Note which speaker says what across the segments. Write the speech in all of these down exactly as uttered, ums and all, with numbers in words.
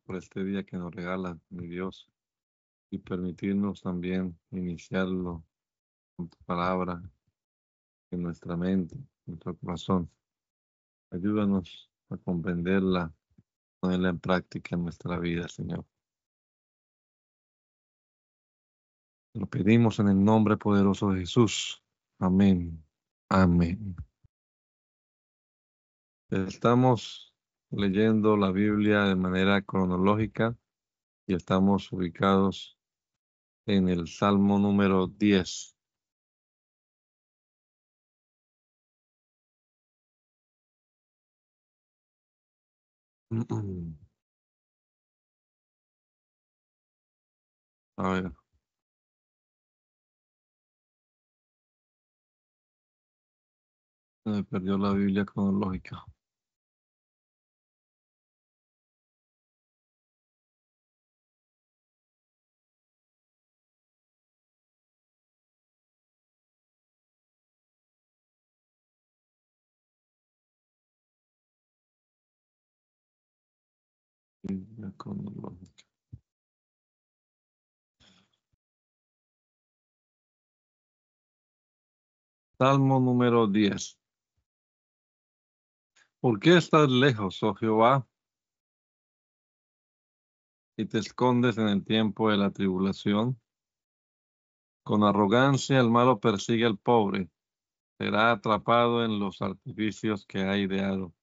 Speaker 1: por este día que nos regala, mi Dios, y permitirnos también iniciarlo con tu palabra en nuestra mente, en nuestro corazón. Ayúdanos a comprenderla, ponerla en práctica en nuestra vida, Señor. Lo pedimos en el nombre poderoso de Jesús. Amén. Amén. Estamos leyendo la Biblia de manera cronológica y estamos ubicados en el Salmo número diez. A ver, se me perdió la Biblia cronológica. Biblia cronológica. Salmo número diez. ¿Por qué estás lejos, oh Jehová, y te escondes en el tiempo de la tribulación? Con arrogancia el malo persigue al pobre, será atrapado en los artificios que ha ideado.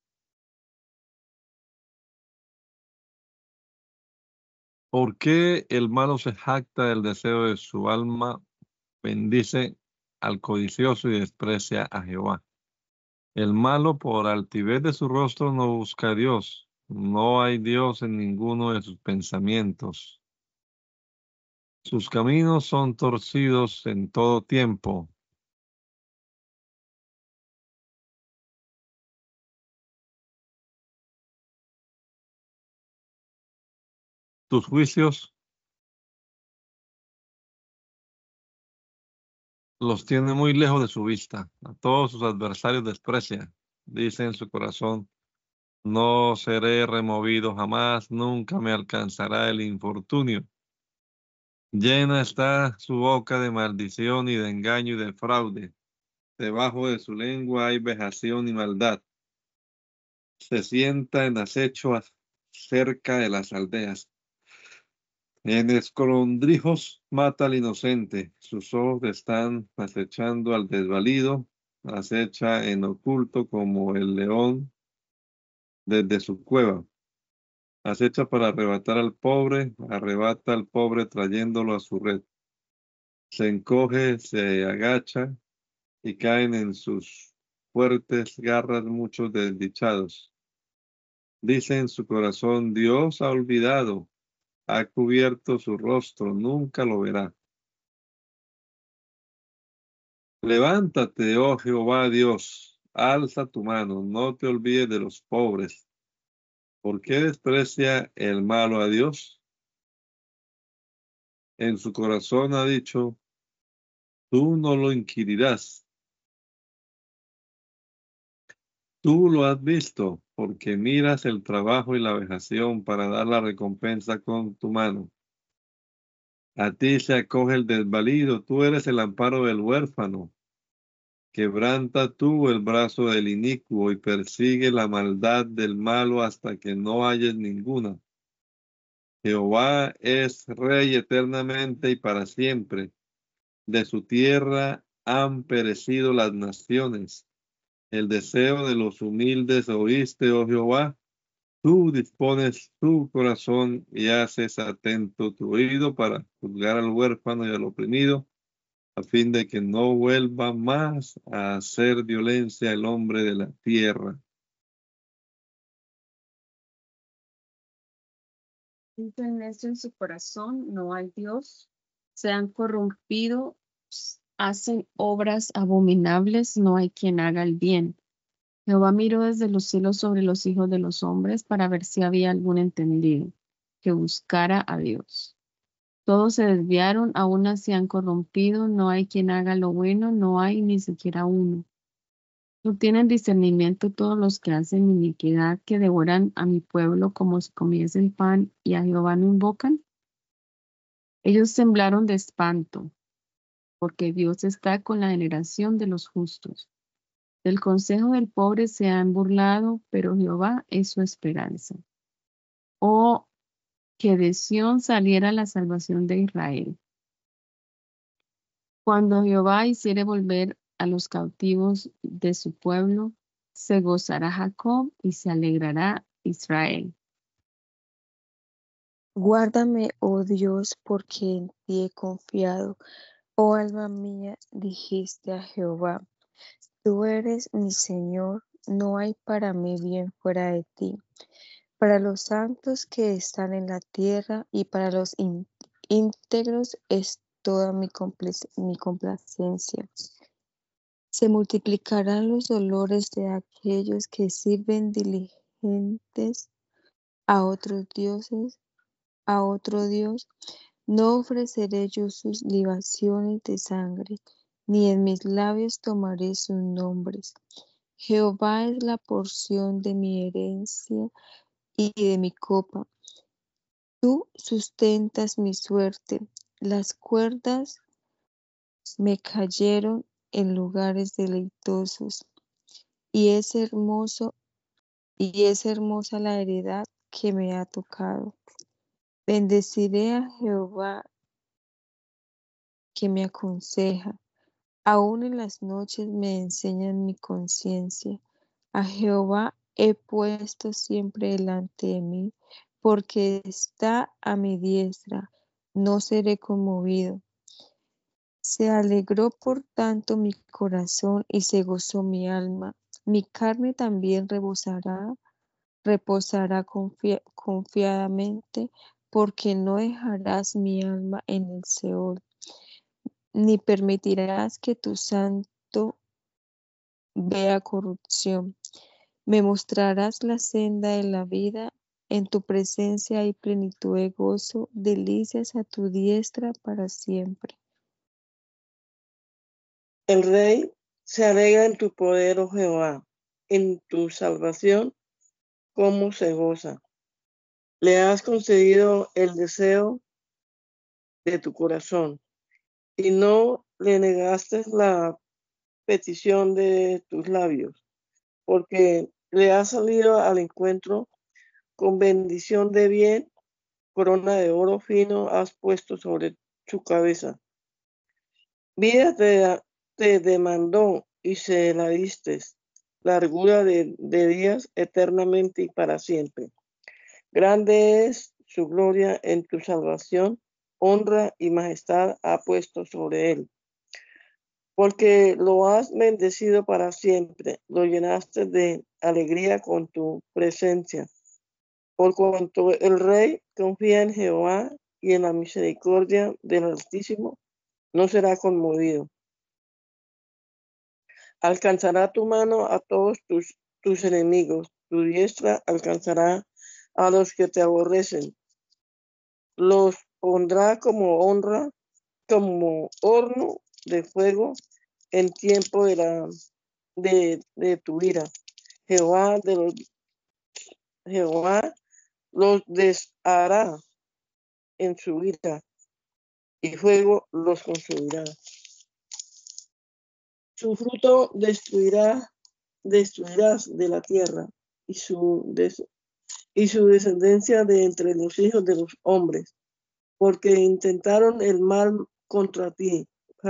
Speaker 1: ¿Por qué el malo se jacta del deseo de su alma, bendice al codicioso y desprecia a Jehová? El malo por altivez de su rostro no busca a Dios, no hay Dios en ninguno de sus pensamientos. Sus caminos son torcidos en todo tiempo. Tus juicios los tiene muy lejos de su vista. A todos sus adversarios desprecia. Dice en su corazón: no seré removido jamás, nunca me alcanzará el infortunio. Llena está su boca de maldición y de engaño y de fraude. Debajo de su lengua hay vejación y maldad. Se sienta en acecho cerca de las aldeas. En escondrijos mata al inocente. Sus ojos están acechando al desvalido. Acecha en oculto como el león desde su cueva. Acecha para arrebatar al pobre, arrebata al pobre trayéndolo a su red. Se encoge, se agacha y caen en sus fuertes garras muchos desdichados. Dice en su corazón: Dios ha olvidado, ha cubierto su rostro, nunca lo verá. Levántate, oh Jehová Dios, alza tu mano, no te olvides de los pobres. ¿Por qué desprecia el malo a Dios? En su corazón ha dicho: tú no lo inquirirás. Tú lo has visto, porque miras el trabajo y la vejación para dar la recompensa con tu mano. A ti se acoge el desvalido, tú eres el amparo del huérfano. Quebranta tú el brazo del inicuo y persigue la maldad del malo hasta que no halles ninguna. Jehová es rey eternamente y para siempre. De su tierra han perecido las naciones. El deseo de los humildes oíste, oh Jehová. Tú dispones tu corazón y haces atento tu oído para juzgar al huérfano y al oprimido, a fin de que no vuelva más a hacer violencia el hombre de la tierra.
Speaker 2: Dicen esto en su corazón: no hay Dios. Se han corrompido, hacen obras abominables, no hay quien haga el bien. Jehová miró desde los cielos sobre los hijos de los hombres para ver si había algún entendido que buscara a Dios. Todos se desviaron, aún se han corrompido, no hay quien haga lo bueno, no hay ni siquiera uno. No tienen discernimiento todos los que hacen iniquidad, que devoran a mi pueblo como si comiesen pan y a Jehová no invocan. Ellos temblaron de espanto, porque Dios está con la generación de los justos. Del consejo del pobre se han burlado, pero Jehová es su esperanza. Oh, que de Sión saliera la salvación de Israel. Cuando Jehová hiciere volver a los cautivos de su pueblo, se gozará Jacob y se alegrará Israel.
Speaker 3: Guárdame, oh Dios, porque en ti he confiado. Oh alma mía, dijiste a Jehová, tú eres mi Señor, no hay para mí bien fuera de ti. Para los santos que están en la tierra y para los ín- íntegros es toda mi, complac- mi complacencia. Se multiplicarán los dolores de aquellos que sirven diligentes a otros dioses, a otro Dios. No ofreceré yo sus libaciones de sangre, ni en mis labios tomaré sus nombres. Jehová es la porción de mi herencia y de mi copa. Tú sustentas mi suerte. Las cuerdas me cayeron en lugares deleitosos, y es hermoso, y es hermosa la heredad que me ha tocado. Bendeciré a Jehová que me aconseja. Aún en las noches me enseñan mi conciencia. A Jehová he puesto siempre delante de mí, porque está a mi diestra, no seré conmovido. Se alegró por tanto mi corazón y se gozó mi alma. Mi carne también rebosará, reposará confia- confiadamente, porque no dejarás mi alma en el Seol, ni permitirás que tu santo vea corrupción. Me mostrarás la senda de la vida, en tu presencia hay plenitud de gozo, delicias a tu diestra para siempre.
Speaker 4: El rey se alegra en tu poder, oh Jehová, en tu salvación, cómo se goza. Le has concedido el deseo de tu corazón y no le negaste la petición de tus labios, porque le has salido al encuentro con bendición de bien, corona de oro fino has puesto sobre su cabeza. Vida te, te demandó y se la diste, largura de, de días eternamente y para siempre. Grande es su gloria en tu salvación, honra y majestad ha puesto sobre él. Porque lo has bendecido para siempre, lo llenaste de alegría con tu presencia. Por cuanto el rey confía en Jehová y en la misericordia del Altísimo, no será conmovido. Alcanzará tu mano a todos tus, tus enemigos, tu diestra alcanzará a los que te aborrecen. Los pondrá como honra, como horno de fuego en tiempo de, la, de, de tu ira. Jehová, de los, Jehová los deshará en su ira y fuego los consumirá. Su fruto destruirá, destruirás de la tierra y su, des, y su descendencia de entre los hijos de los hombres, porque intentaron el mal contra ti,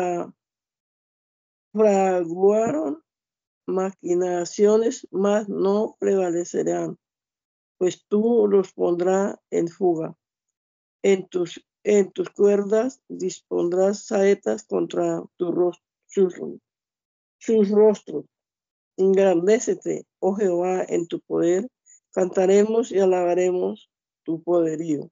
Speaker 4: fraguaron maquinaciones, mas no prevalecerán, pues tú los pondrás en fuga. En tus, en tus cuerdas dispondrás saetas contra tu rostro, sus, sus rostros. Engrandécete, oh Jehová, en tu poder, cantaremos y alabaremos tu poderío.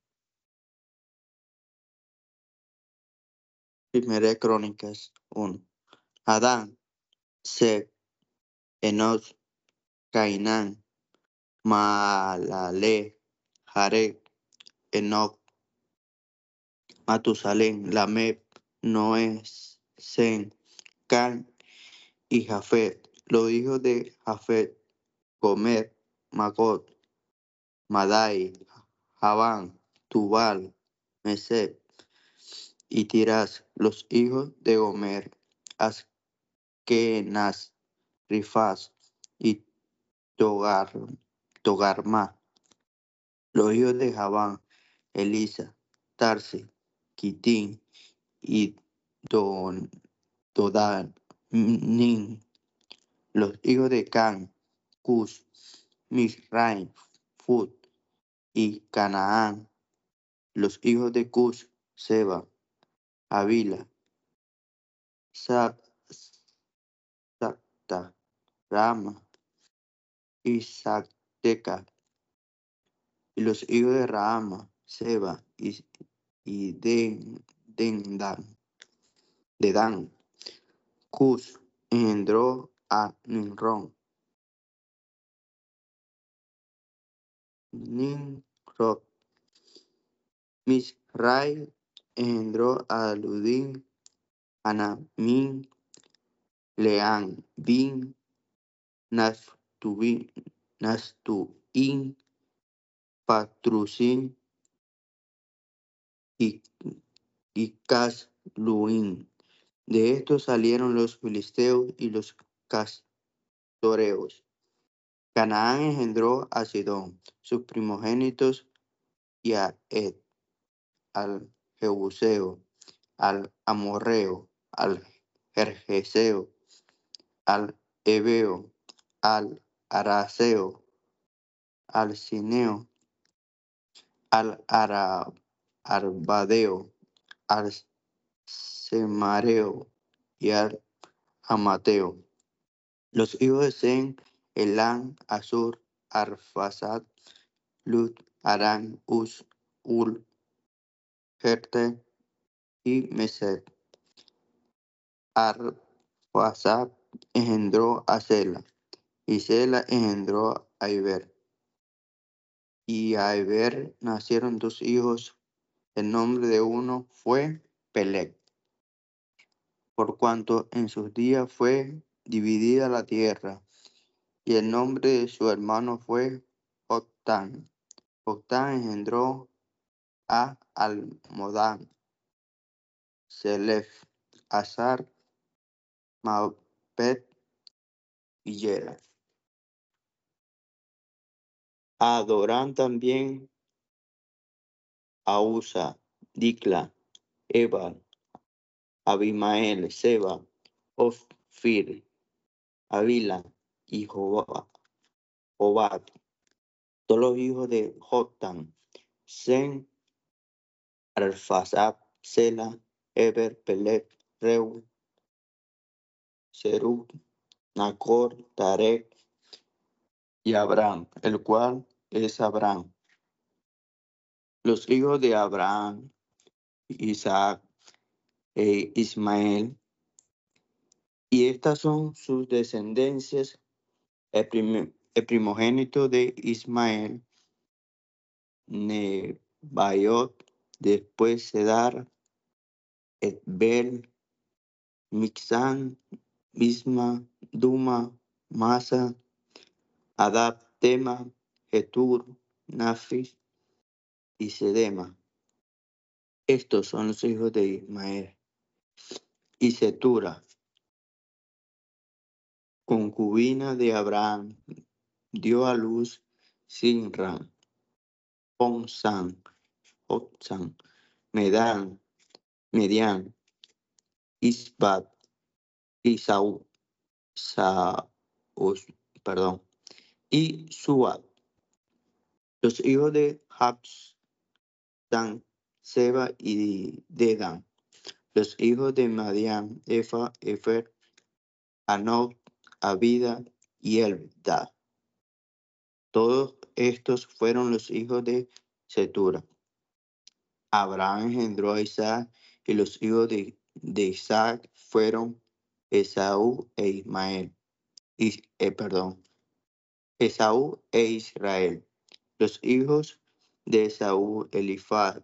Speaker 5: Primera de Crónicas uno. Adán, Seth, Enoch, Cainán, Malaleh, Jared, Enoch, Matusalén, Lamec, Noé, Sem, Can y Jafet. Los hijos de Jafet, Gomer, Magot, Madai, Javán, Tubal, Mesec y Tiras. Los hijos de Gomer, Askenaz, Rifaz y Togar, Togarma. Los hijos de Javán, Elisa, Tarsi, Kitín y Don, Dodanim. Los hijos de Can, Cus, Misraim, Fut y Canaán. Los hijos de Cus, Seba, Avila, Sa- Sacta, Rama y Sacteca. Y los hijos de Rahama, Seba y, y Den, Dendan, de Dan. Cus engendró a Nimrod. Nimrod. Misrai engendró a Ludín, Anamín, Leán, Bin, Nastuin, Nastuín, Patrucín y, y Casluín. De estos salieron los filisteos y los castoreos. Canaán engendró a Sidón, sus primogénitos, y a Ed, al Jebuseo, al Amorreo, al Gergeseo, al Ebeo, al Araseo, al Cineo, al Ara- Arbadeo, al Semareo y al Amateo. Los hijos de Sem, Elán, Asur, Arfasad, Lud, Arán, Uz, Ul, Gerte y Mesed. Arfasad engendró a Sela, y Sela engendró a Iber. Y a Iber nacieron dos hijos. El nombre de uno fue Peleg, por cuanto en sus días fue dividida la tierra, y el nombre de su hermano fue Joctán. Joctán engendró a Almodán, Selef, Azar, Mapet y Yera. Adorán también a Usa, Dicla, Ebal, Abimael, Seba, Ofir, Avila y Jobab. Jobab. Todos los hijos de Joctán, Sen, Arfasab, Sela, Eber, Peleg, Reu, Serug, Nacor, Tarek y Abraham, el cual es Abraham. Los hijos de Abraham, Isaac e Ismael, y estas son sus descendencias. El, prim- el primogénito de Ismael, Nebaiot, después Sedar, Etbel, Mixán, Misma, Duma, Masa, Adab, Tema, Getur, Nafis y Sedema. Estos son los hijos de Ismael. Y Setura, concubina de Abraham, dio a luz Sinran, Onsan, Otsan, Medan, Median, Isbat y Saúl, Saúl, perdón, y Suad. Los hijos de Jabs, Dan, Seba y Dedan. Los hijos de Madian, Efa, Efer, Anob, Abida y Eldad. Todos estos fueron los hijos de Setura. Abraham engendró a Isaac, y los hijos de, de Isaac fueron Esaú e Ismael. Y, eh, perdón, Esaú e Israel. Los hijos de Esaú, Elifaz,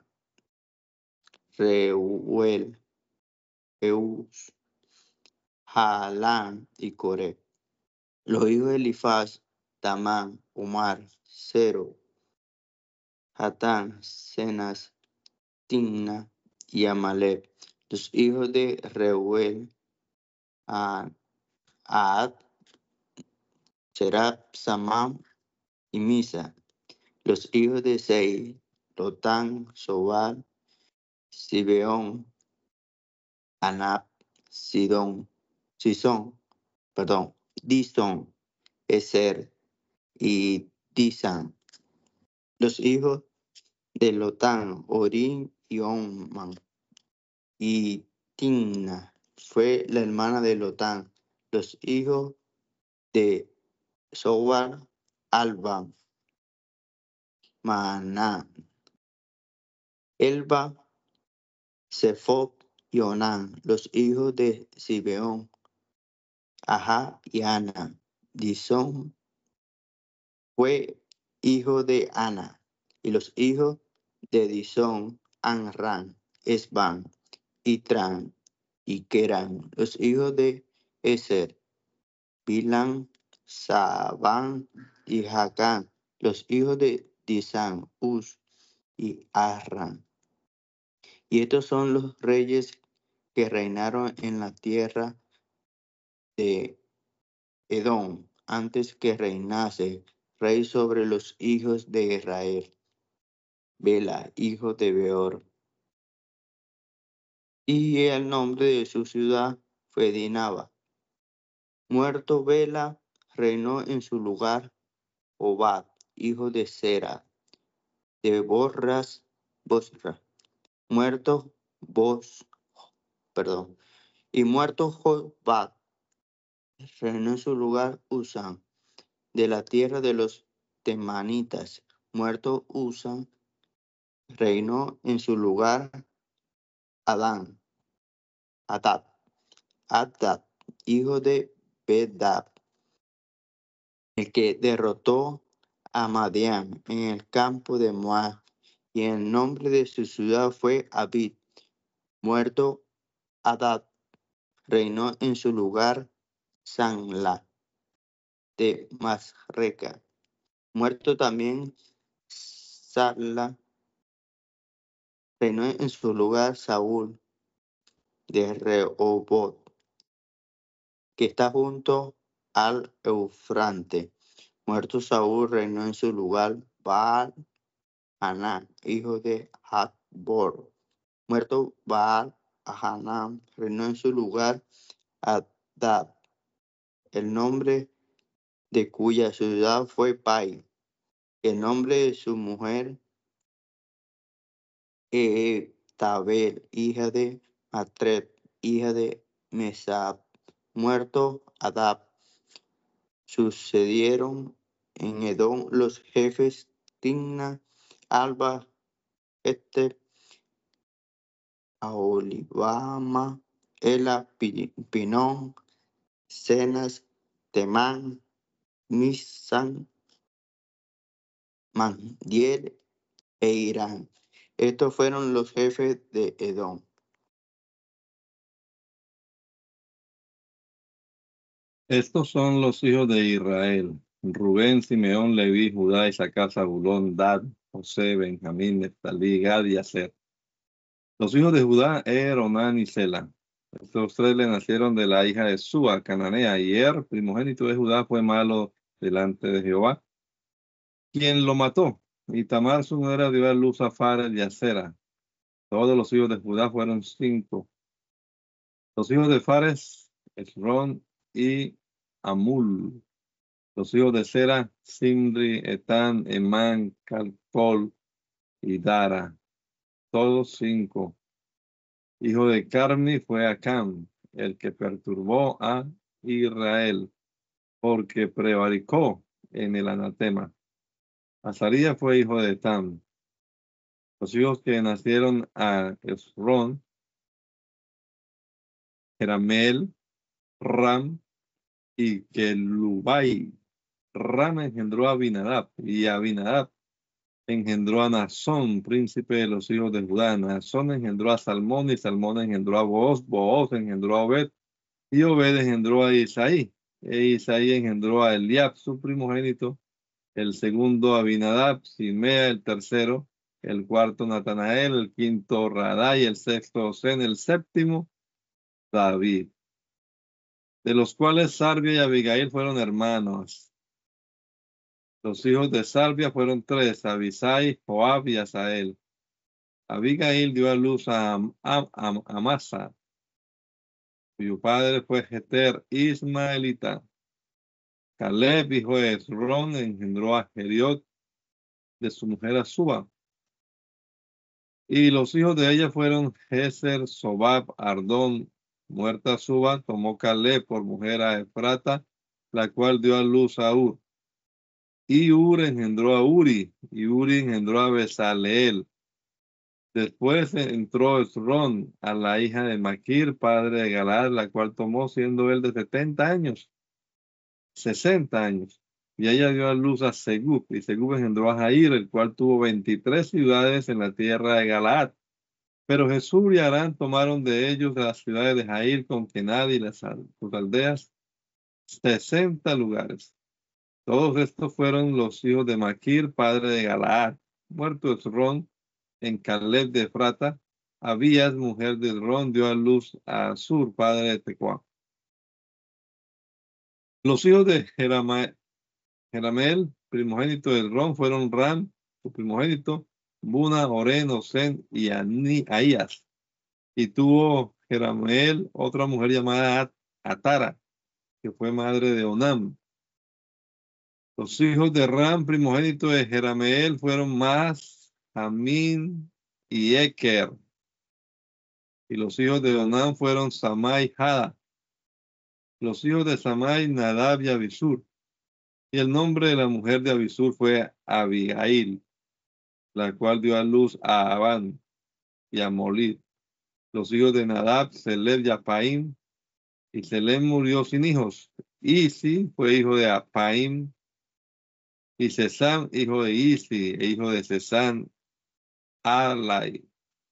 Speaker 5: Reuel, Eus, Jalán y Coré. Los hijos de Elifaz, Tamán, Omar, Cero, Hatán, Cenas, Timna y Amalek. Los hijos de Reuel, Ahad, Serab, Samam y Misa. Los hijos de Seir, Lotán, Sobal, Sibeón, Anab, Sidón, Sison, perdón, Disón, Eser y Disan. Los hijos de Lotán, Orín y Onman. Y Timna fue la hermana de Lotán. Los hijos de Sobal, Alba, Maná, Elba, Sefoc y Onán. Los hijos de Sibeón, Ajá y Ana. Disón fue hijo de Ana. Y los hijos de Disón, Anran, Esban, Itran y Keran. Los hijos de Eser, Bilán, Sabán y Jacán. Los hijos de Disán, Uz y Arran. Y estos son los reyes que reinaron en la tierra de Edom, antes que reinase rey sobre los hijos de Israel. Bela, hijo de Beor. Y el nombre de su ciudad fue Dinaba. Muerto Bela, reinó en su lugar Obad, hijo de Sera, de Borras, Bosra. Muerto Bos, perdón. Y muerto Jobad, reinó en su lugar Usán, de la tierra de los temanitas. Muerto Usán, reinó en su lugar Adán, Adad, Adad, hijo de Bedad, el que derrotó a Madián en el campo de Moab, y el nombre de su ciudad fue Abid. Muerto Adad, reinó en su lugar Sanla de Masreca. Muerto también Sala, reinó en su lugar Saúl de Rehoboth, que está junto al Eufrate. Muerto Saúl, reinó en su lugar Baal Hanán, hijo de Hadbor. Muerto Baal Hanán, reinó en su lugar Adad, el nombre de cuya ciudad fue Pai. El nombre de su mujer Etabel, hija de Matred, hija de Mesab. Muerto Adab, sucedieron en Edom los jefes Timna, Alba, Ester, Aholibama, Ela, Pinón, Cenas, Temán, Nisan, Mandiel e Irán. Estos fueron los jefes de Edom.
Speaker 1: Estos son los hijos de Israel: Rubén, Simeón, Leví, Judá, Isaacar, Zabulón, Gad, José, Benjamín, Neftalí, Gad y Aser. Los hijos de Judá, Er, Onán y Sela. Estos tres le nacieron de la hija de Súa, cananea, y Er, primogénito de Judá, fue malo delante de Jehová, quien lo mató. Y Tamar, su nuera, dio a luz a Fares y a Zera. Todos los hijos de Judá fueron cinco. Los hijos de Fares, Esrón y Amul. Los hijos de Zera, Simri, Etán, Emán, Calcol y Dara. Todos cinco. Hijo de Carmi fue Acam, el que perturbó a Israel, porque prevaricó en el anatema. Azarías fue hijo de Etam. Los hijos que nacieron a Esrón, Jeramel, Ram y Kelubai. Ram engendró a Abinadab, y Abinadab engendró a Nazón, príncipe de los hijos de Judá. Nazón engendró a Salmón, y Salmón engendró a Booz. Booz engendró a Obed, y Obed engendró a Isaí. E Isaí engendró a Eliab, su primogénito, el segundo Abinadab, Simea, el tercero, el cuarto Natanael, el quinto Radai, el sexto Osén, el séptimo David, de los cuales Sarbia y Abigail fueron hermanos. Los hijos de Sarbia fueron tres, Abisai, Joab y Asael. Abigail dio a luz a Am- Am- Am- Amasa, cuyo padre fue Jeter Ismaelita. Caleb, hijo de Esrón, engendró a Geriot de su mujer Azuba. Y los hijos de ella fueron Geser, Sobab, Ardón. Muerta Azuba, tomó Caleb por mujer a Efrata, la cual dio a luz a Ur. Y Ur engendró a Uri, y Uri engendró a Besaleel. Después entró Esrón a la hija de Maquir, padre de Galad, la cual tomó siendo él de setenta años, sesenta años. Y ella dio a luz a Segub, y Segub engendró a Jair, el cual tuvo veintitrés ciudades en la tierra de Galaad. Pero Jesús y Arán tomaron de ellos de las ciudades de Jair, con Kenad y las al- sus aldeas, sesenta lugares. Todos estos fueron los hijos de Maquir, padre de Galaad. Muerto Esrón en Caleb de Efrata, Abías, mujer de Esrón, dio a luz a Asur, padre de Tecoa. Los hijos de Jerama- Jerameel, primogénito de Esrón, fueron Ram, su primogénito, Buna, Oren, Osen y Ani- Ahías. Y tuvo Jerameel otra mujer llamada At- Atara, que fue madre de Onam. Los hijos de Ram, primogénito de Jerameel, fueron Mas, Jamín y Eker. Y los hijos de Onam fueron Samai y Jada. Los hijos de Samai, Nadab y Abisur. Y el nombre de la mujer de Abisur fue Abigail, la cual dio a luz a Abán y a Molid. Los hijos de Nadab, Seled y Apaim. Y Seled murió sin hijos. Isi fue hijo de Apaim. Y Sesán, hijo de Isi, e hijo de Sesán, Alai.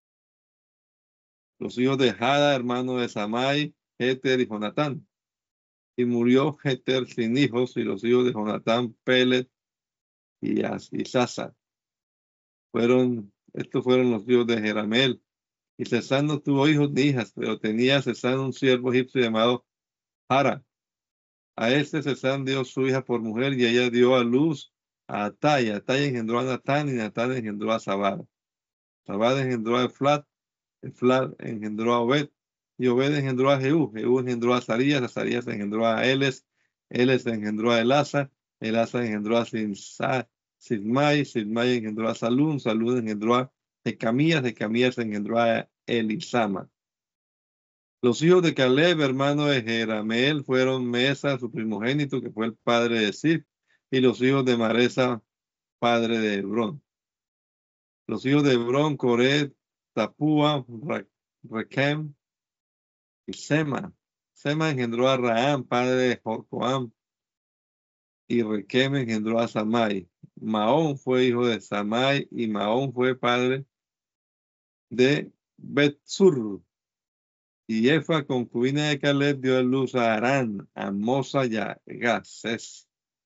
Speaker 1: Los hijos de Jada, hermano de Samai, Heter y Jonatán. Y murió Heter sin hijos, y los hijos de Jonatán, Pelet y As- y Sasa. Fueron, estos fueron los hijos de Jerameel. Y Sesán no tuvo hijos ni hijas, pero tenía Sesán un siervo egipcio llamado Jara. A este Sesán dio su hija por mujer, y ella dio a luz a Atai. Atai engendró a Natán, y Natán engendró a Zabad. Zabad engendró a Eflat, Eflat engendró a Obed, y Obed engendró a Jehú. Jehú engendró a Azarías, Azarías engendró a Eles, Eles engendró a Elasa, Elasa engendró a Sinsa- Sidmai, Sidmai engendró a Salún, Salún engendró a Jecamías, Jecamías engendró a Elisama. Los hijos de Caleb, hermano de Jerameel, fueron Mesa, su primogénito, que fue el padre de Sif, y los hijos de Maresa, padre de Hebrón. Los hijos de Hebrón, Coré, Tapúa, Ra- Rekem y Sema. Sema engendró a Raam, padre de Jorcoam, y Rekem engendró a Samai. Maón fue hijo de Samai, y Maón fue padre de Betsur. Y Efa, concubina de Caleb, dio a luz a Arán, a Mosa y a Gacés.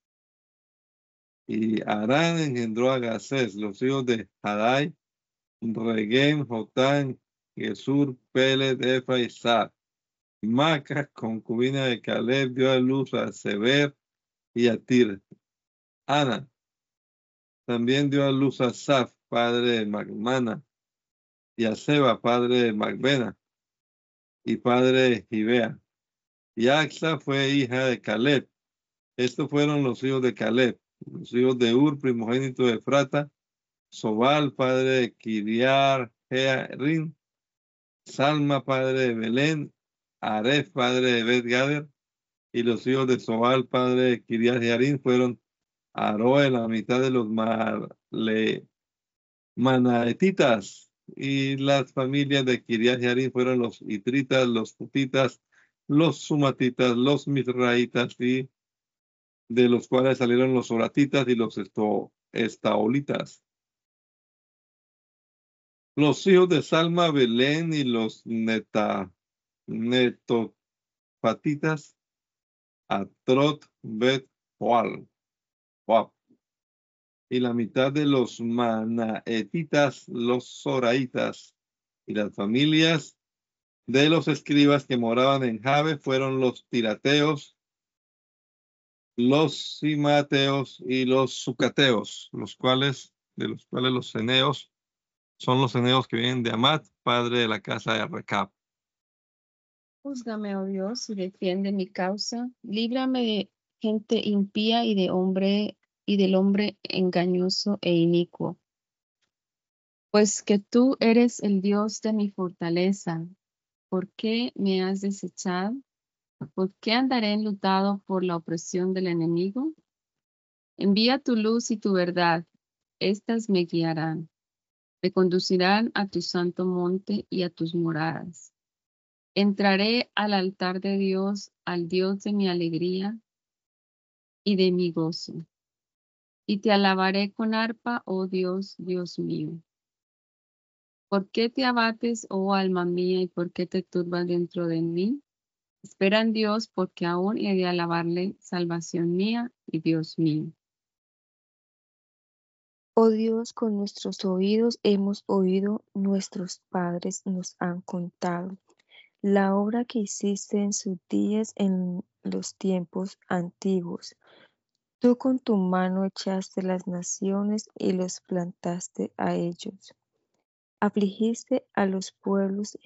Speaker 1: Y Arán engendró a Gacés, los hijos de Hadai, Regem, Jotán, Gesur, Pelet, Efa y Sab. Maca, concubina de Caleb, dio a luz a Seber y a Tir. Ana también dio a luz a Saf, padre de Magmana, y a Seba, padre de Macbena, y padre de Gibea. Y Axa fue hija de Caleb. Estos fueron los hijos de Caleb, los hijos de Ur, primogénito de Efrata, Sobal, padre de Kiriar Jearim, Salma, padre de Belén, Aref, padre de Bet Gader, y los hijos de Sobal, padre de Kiriar Jearim, fueron Aroe, la mitad de los Marle- Manaetitas, y las familias de Kiriat Jearim fueron los Itritas, los Putitas, los Sumatitas, los Misraitas, y de los cuales salieron los Oratitas y los esto, Estaolitas. Los hijos de Salma, Belén y los Neta, Netopatitas, Atrot Bet Joal, Joab. Y la mitad de los manaetitas, los zoraitas y las familias de los escribas que moraban en Jabe fueron los tirateos, los simateos y los sucateos, los cuales, de los cuales los ceneos son los ceneos que vienen de Amat, padre de la casa de Recab.
Speaker 2: Júzgame, oh Dios, y defiende mi causa. Líbrame de gente impía y de hombre y del hombre engañoso e inicuo. Pues que tú eres el Dios de mi fortaleza. ¿Por qué me has desechado? ¿Por qué andaré enlutado por la opresión del enemigo? Envía tu luz y tu verdad. Estas me guiarán. Me conducirán a tu santo monte y a tus moradas. Entraré al altar de Dios, al Dios de mi alegría y de mi gozo. Y te alabaré con arpa, oh Dios, Dios mío. ¿Por qué te abates, oh alma mía, y por qué te turbas dentro de mí? Espera en Dios, porque aún he de alabarle, salvación mía y Dios mío.
Speaker 3: Oh Dios, con nuestros oídos hemos oído, nuestros padres nos han contado la obra que hiciste en sus días en los tiempos antiguos. Tú con tu mano echaste las naciones y los plantaste a ellos. Afligiste a los pueblos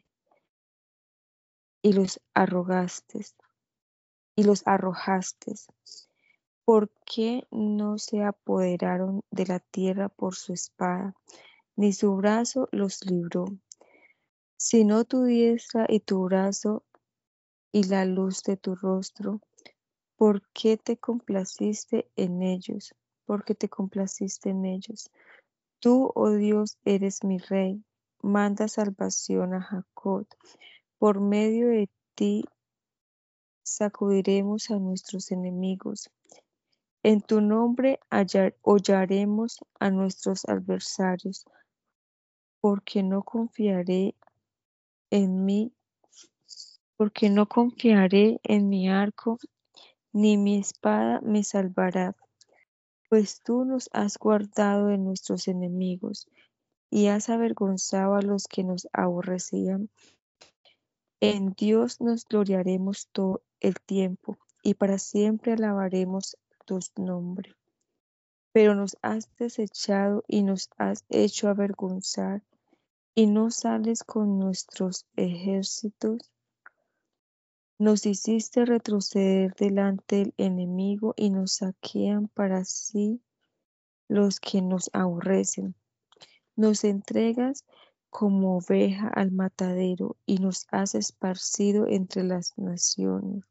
Speaker 3: y los arrogaste y los arrojaste. ¿Por qué no se apoderaron de la tierra por su espada, ni su brazo los libró, sino tu diestra y tu brazo y la luz de tu rostro? ¿Por qué te complaciste en ellos? ¿Por qué te complaciste en ellos? Tú, oh Dios, eres mi rey. Manda salvación a Jacob. Por medio de ti sacudiremos a nuestros enemigos. En tu nombre hallar- hollaremos a nuestros adversarios, porque no confiaré en mí, porque no confiaré en mi arco, ni mi espada me salvará. Pues tú nos has guardado de nuestros enemigos, y has avergonzado a los que nos aborrecían. En Dios nos gloriaremos todo el tiempo, y para siempre alabaremos tu nombre. Pero nos has desechado y nos has hecho avergonzar, y no sales con nuestros ejércitos. Nos hiciste retroceder delante del enemigo, y nos saquean para sí los que nos aborrecen. Nos entregas como oveja al matadero, y nos has esparcido entre las naciones.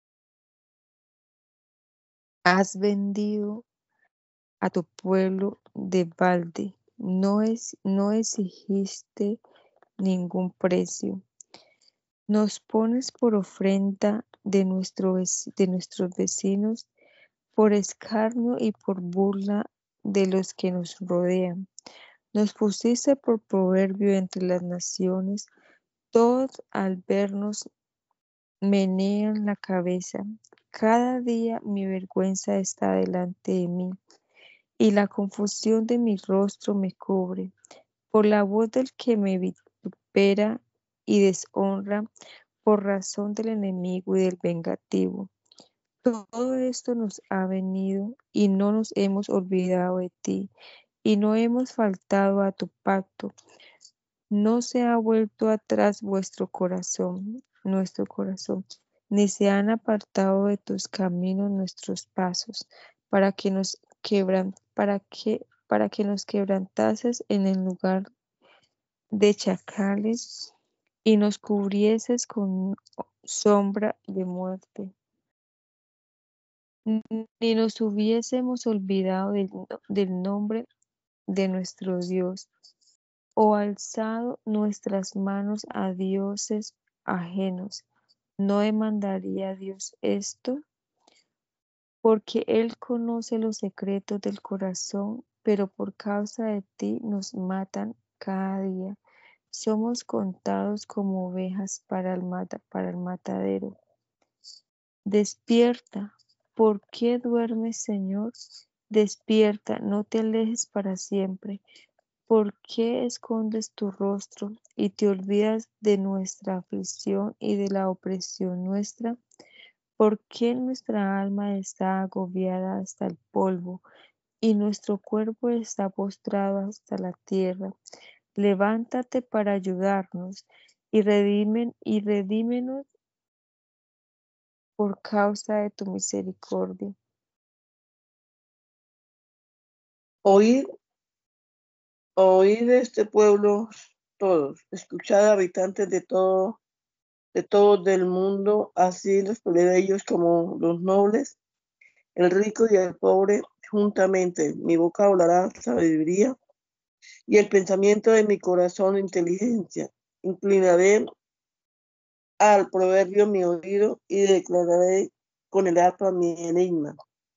Speaker 3: Has vendido a tu pueblo de balde, no, es, no exigiste ningún precio. Nos pones por ofrenda de, nuestro, de nuestros vecinos, por escarnio y por burla de los que nos rodean. Nos pusiste por proverbio entre las naciones, todos al vernos menean la cabeza. Cada día mi vergüenza está delante de mí, y la confusión de mi rostro me cubre. Por la voz del que me vitupera y deshonra, por razón del enemigo y del vengativo. Todo esto nos ha venido, y no nos hemos olvidado de ti, y no hemos faltado a tu pacto. No se ha vuelto atrás vuestro corazón, nuestro corazón, ni se han apartado de tus caminos nuestros pasos, para que nos quebran, para que, para que nos quebrantases en el lugar de chacales, y nos cubrieses con sombra de muerte. Ni nos hubiésemos olvidado del, del nombre de nuestro Dios, o alzado nuestras manos a dioses ajenos. ¿No demandaría Dios esto? Porque Él conoce los secretos del corazón, pero por causa de ti nos matan cada día. Somos contados como ovejas para el, mata, para el matadero. Despierta. ¿Por qué duermes, Señor? Despierta, no te alejes para siempre. ¿Por qué escondes tu rostro y te olvidas de nuestra aflicción y de la opresión nuestra? ¿Por qué nuestra alma está agobiada hasta el polvo y nuestro cuerpo está postrado hasta la tierra? Levántate para ayudarnos y redimen y redímenos por causa de tu misericordia.
Speaker 4: Oíd, oíd de este pueblo todos, escuchad habitantes de todo, de todo el mundo, así los plebeyos como los nobles, el rico y el pobre, juntamente. Mi boca hablará sabiduría y el pensamiento de mi corazón inteligencia. Inclinaré al proverbio mi oído y declararé con el arpa mi enigma.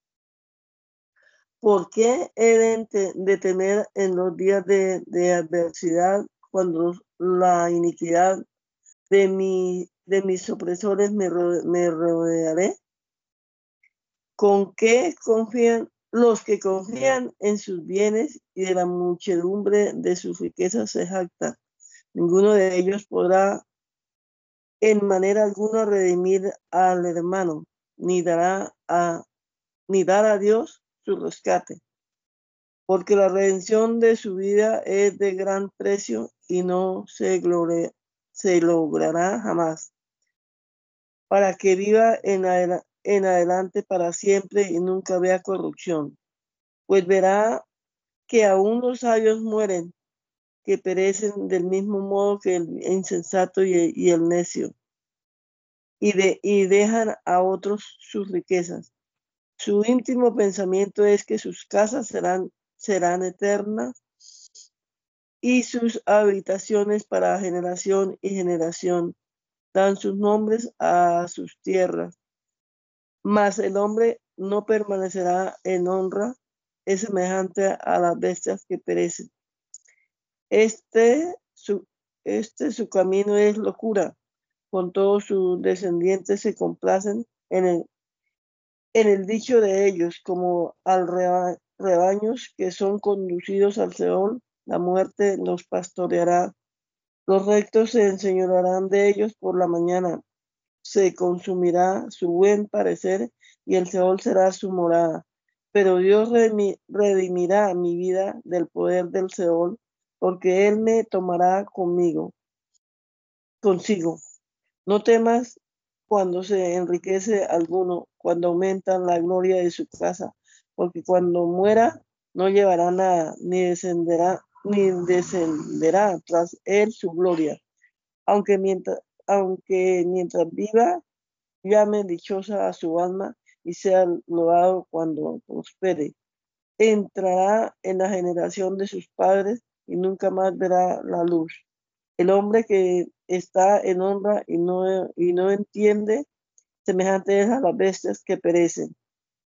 Speaker 4: ¿Por qué he de, de temer en los días de, de adversidad, cuando la iniquidad de, mi, de mis opresores me, me rodearé? ¿Con qué confían los que confían en sus bienes y de la muchedumbre de sus riquezas se jactan? Ninguno de ellos podrá en manera alguna redimir al hermano, ni dará a, ni dar a Dios su rescate, porque la redención de su vida es de gran precio y no se, gloria, se logrará jamás, para que viva en, adel en adelante para siempre y nunca vea corrupción. Pues verá que aún los sabios mueren, que perecen del mismo modo que el insensato y, y el necio, y, de, y dejan a otros sus riquezas. Su íntimo pensamiento es que sus casas serán, serán eternas y sus habitaciones para generación y generación. Dan sus nombres a sus tierras. Mas el hombre no permanecerá en honra, es semejante a las bestias que perecen. Este su, este su camino es locura, con todos sus descendientes se complacen en el, en el dicho de ellos, como al reba, rebaños que son conducidos al Seol, la muerte los pastoreará. Los rectos se enseñorearán de ellos por la mañana, se consumirá su buen parecer y el Seol será su morada. Pero Dios redimirá mi vida del poder del Seol, porque Él me tomará conmigo, consigo. No temas cuando se enriquece alguno, cuando aumenta la gloria de su casa, porque cuando muera no llevará nada, ni descenderá, ni descenderá tras él su gloria. Aunque mientras, aunque mientras viva, llame dichosa a su alma y sea loado cuando prospere. Entrará en la generación de sus padres y nunca más verá la luz. El hombre que está en honra y no, y no entiende, semejante es a las bestias que perecen.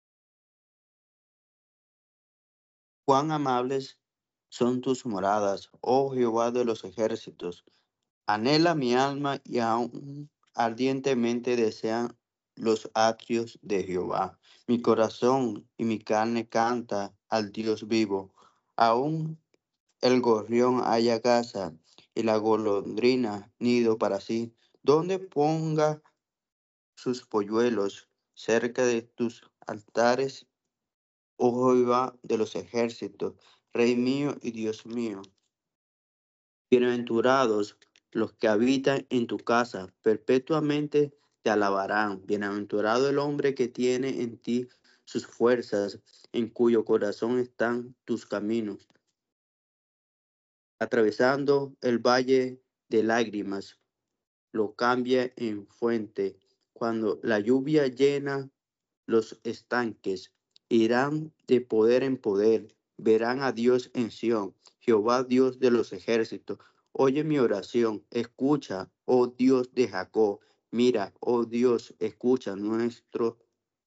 Speaker 5: Cuán amables son tus moradas, oh Jehová de los ejércitos. Anhela mi alma y aún ardientemente desean los atrios de Jehová. Mi corazón y mi carne canta al Dios vivo. Aún el gorrión haya casa y la golondrina nido para sí, donde ponga sus polluelos cerca de tus altares, oh Jehová de los ejércitos, Rey mío y Dios mío. Bienaventurados los que habitan en tu casa, perpetuamente te alabarán. Bienaventurado el hombre que tiene en ti sus fuerzas, en cuyo corazón están tus caminos. Atravesando el valle de lágrimas, lo cambia en fuente. Cuando la lluvia llena los estanques, irán de poder en poder, verán a Dios en Sión, Jehová Dios de los ejércitos. Oye mi oración, escucha, oh Dios de Jacob. Mira, oh Dios, escucha nuestro.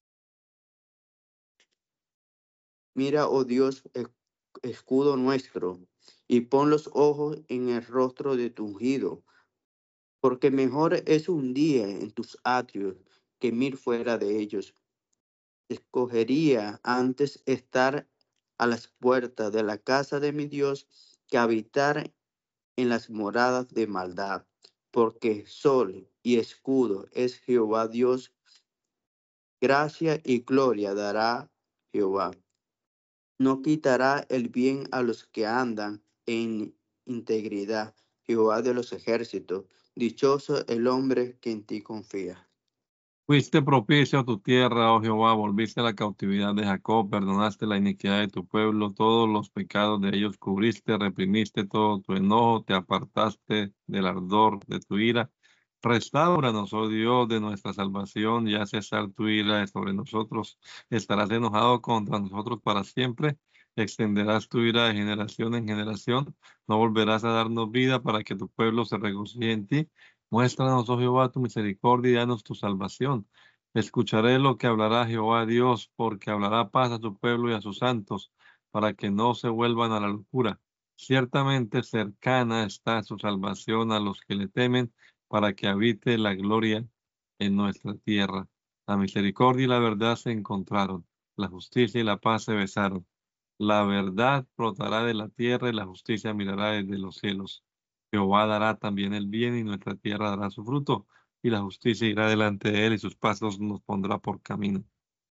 Speaker 5: Mira, oh Dios, escudo nuestro, y pon los ojos en el rostro de tu ungido, porque mejor es un día en tus atrios que mil fuera de ellos. Escogería antes estar a las puertas de la casa de mi Dios que habitar en las moradas de maldad, porque sol y escudo es Jehová Dios. Gracia y gloria dará Jehová. No quitará el bien a los que andan en integridad. Jehová de los ejércitos, dichoso el hombre que en ti confía.
Speaker 1: Fuiste propicio a tu tierra, oh Jehová, volviste a la cautividad de Jacob, perdonaste la iniquidad de tu pueblo, todos los pecados de ellos cubriste, reprimiste todo tu enojo, te apartaste del ardor de tu ira. Restáuranos, oh Dios, de nuestra salvación, y haz cesar tu ira sobre nosotros. Estarás enojado contra nosotros para siempre, extenderás tu ira de generación en generación, no volverás a darnos vida para que tu pueblo se regocije en ti. Muéstranos, oh Jehová, tu misericordia y danos tu salvación. Escucharé lo que hablará Jehová Dios, porque hablará paz a su pueblo y a sus santos, para que no se vuelvan a la locura. Ciertamente cercana está su salvación a los que le temen, para que habite la gloria en nuestra tierra. La misericordia y la verdad se encontraron, la justicia y la paz se besaron. La verdad brotará de la tierra y la justicia mirará desde los cielos. Jehová dará también el bien y nuestra tierra dará su fruto, y la justicia irá delante de él y sus pasos nos pondrá por camino.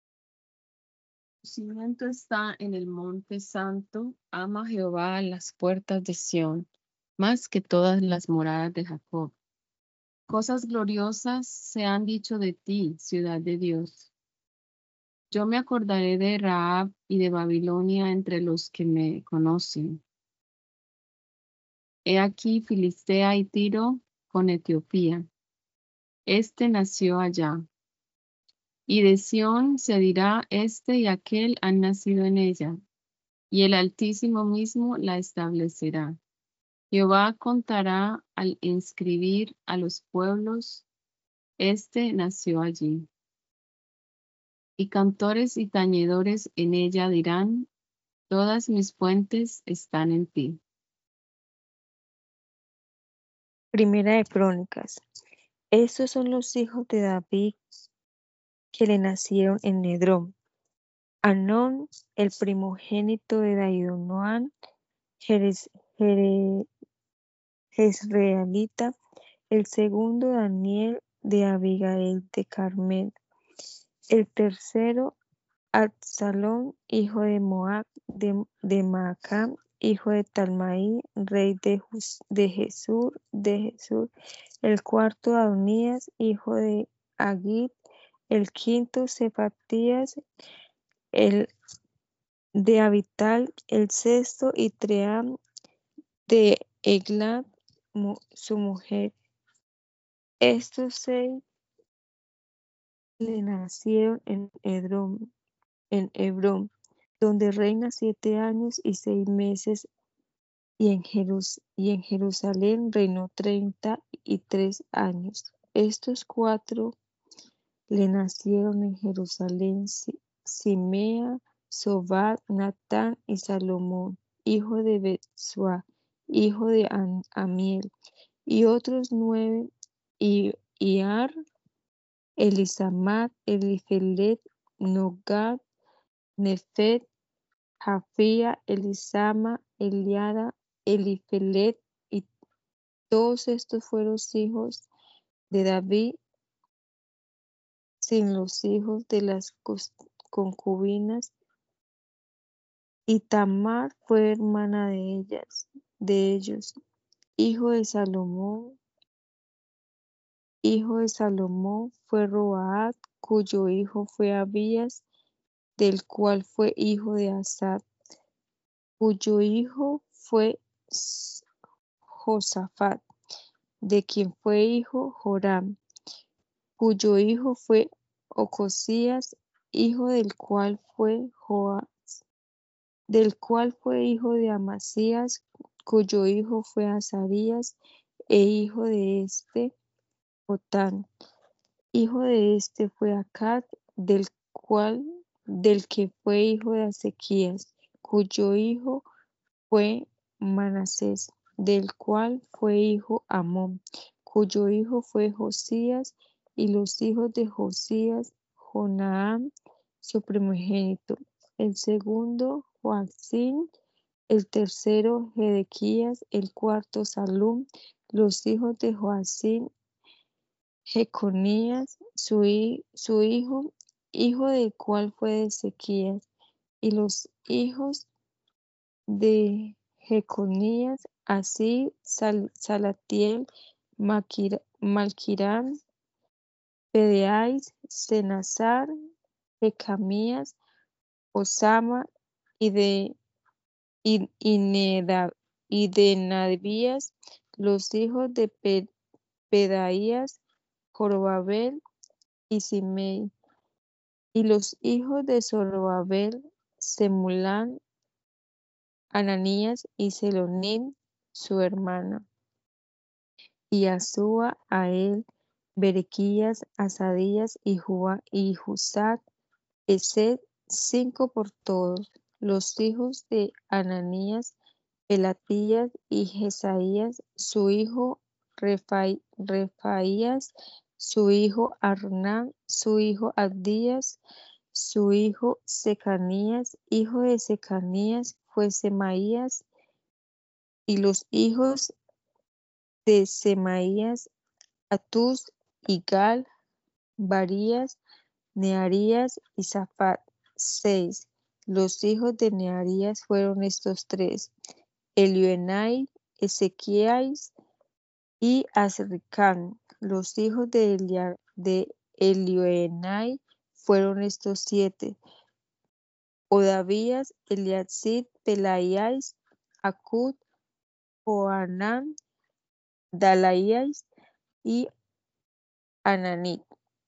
Speaker 2: Tu cimiento está en el monte santo, ama Jehová las puertas de Sión, más que todas las moradas de Jacob. Cosas gloriosas se han dicho de ti, ciudad de Dios. Yo me acordaré de Rahab y de Babilonia entre los que me conocen. He aquí Filistea y Tiro con Etiopía. Este nació allá. Y de Sión se dirá, este y aquel han nacido en ella, y el Altísimo mismo la establecerá. Jehová contará al inscribir a los pueblos, este nació allí. Y cantores y tañedores en ella dirán, todas mis fuentes están en ti.
Speaker 3: Primera de Crónicas. Estos son los hijos de David que le nacieron en Edrón. Anón, el primogénito de Daidonán, Jerez, Jere, Jezreelita, el segundo Daniel de Abigail de Carmel, el tercero Absalón, hijo de Moab, de, de Maacán, hijo de Talmaí, rey de, Jus, de Jesús, de Jesús, el cuarto Adonías, hijo de Agit, el quinto Sefatías, el de Abital, el sexto Itream, de Eglat, su mujer. Estos seis le nacieron en Hebrón, en Hebrón, donde reina siete años y seis meses, y en, Jerus y en Jerusalén reinó treinta y tres años. Estos cuatro le nacieron en Jerusalén: Simea, Sobab, Natán y Salomón, hijo de Betsua, hijo de Amiel, y otros nueve, y Iar, Elisamat, Elifelet, Nogad, Nefet, Jafía, Elisama, Eliada, Elifelet, y todos estos fueron hijos de David, sin los hijos de las concubinas, y Tamar fue hermana de ellas, de ellos. Hijo de Salomón, hijo de Salomón fue Robaat, cuyo hijo fue Abías, del cual fue hijo de Asad, cuyo hijo fue Josafat, de quien fue hijo Joram, cuyo hijo fue Ocosías, hijo del cual fue Joás, del cual fue hijo de Amasías, cuyo hijo fue Azarías, e hijo de este Jotán, hijo de este fue Acad, del cual del que fue hijo de Ezequías, cuyo hijo fue Manasés, del cual fue hijo Amón, cuyo hijo fue Josías, y los hijos de Josías, Jonaam, su primogénito, el segundo, Joacim, el tercero, Jedequías, el cuarto, Salum, los hijos de Joacim, Jeconías, su, hi- su hijo, hijo del cual fue Ezequías, y los hijos de Jeconías, así Sal- Salatiel, Maquir- Malquirán, Pedeáis, Senazar, Jecamías, Osama, y de, y, y Neda- y de Nadías, los hijos de Pe- Pedaías, Zorobabel y Simei, y los hijos de Zorobabel, Semulán, Ananías y Selonim, su hermana, y Asúa, a él, Berequías, Asadías y Jua y Husac, Esed, cinco por todos. Los hijos de Ananías, Pelatías y Jesaías, su hijo Refai- Refaías, su hijo Arnán, su hijo Abdías, su hijo Secanías, hijo de Secanías fue Semaías, y los hijos de Semaías, Atús, Igal, Barías, Nearías y Safat, seis. Los hijos de Nearías fueron estos tres: Elioenai, Ezequías y Azricán. Los hijos de, Elia- de Elioenai fueron estos siete: Odavías, Eliatzid, Pelaías, Acud, Joanán, Dalaías y Ananit.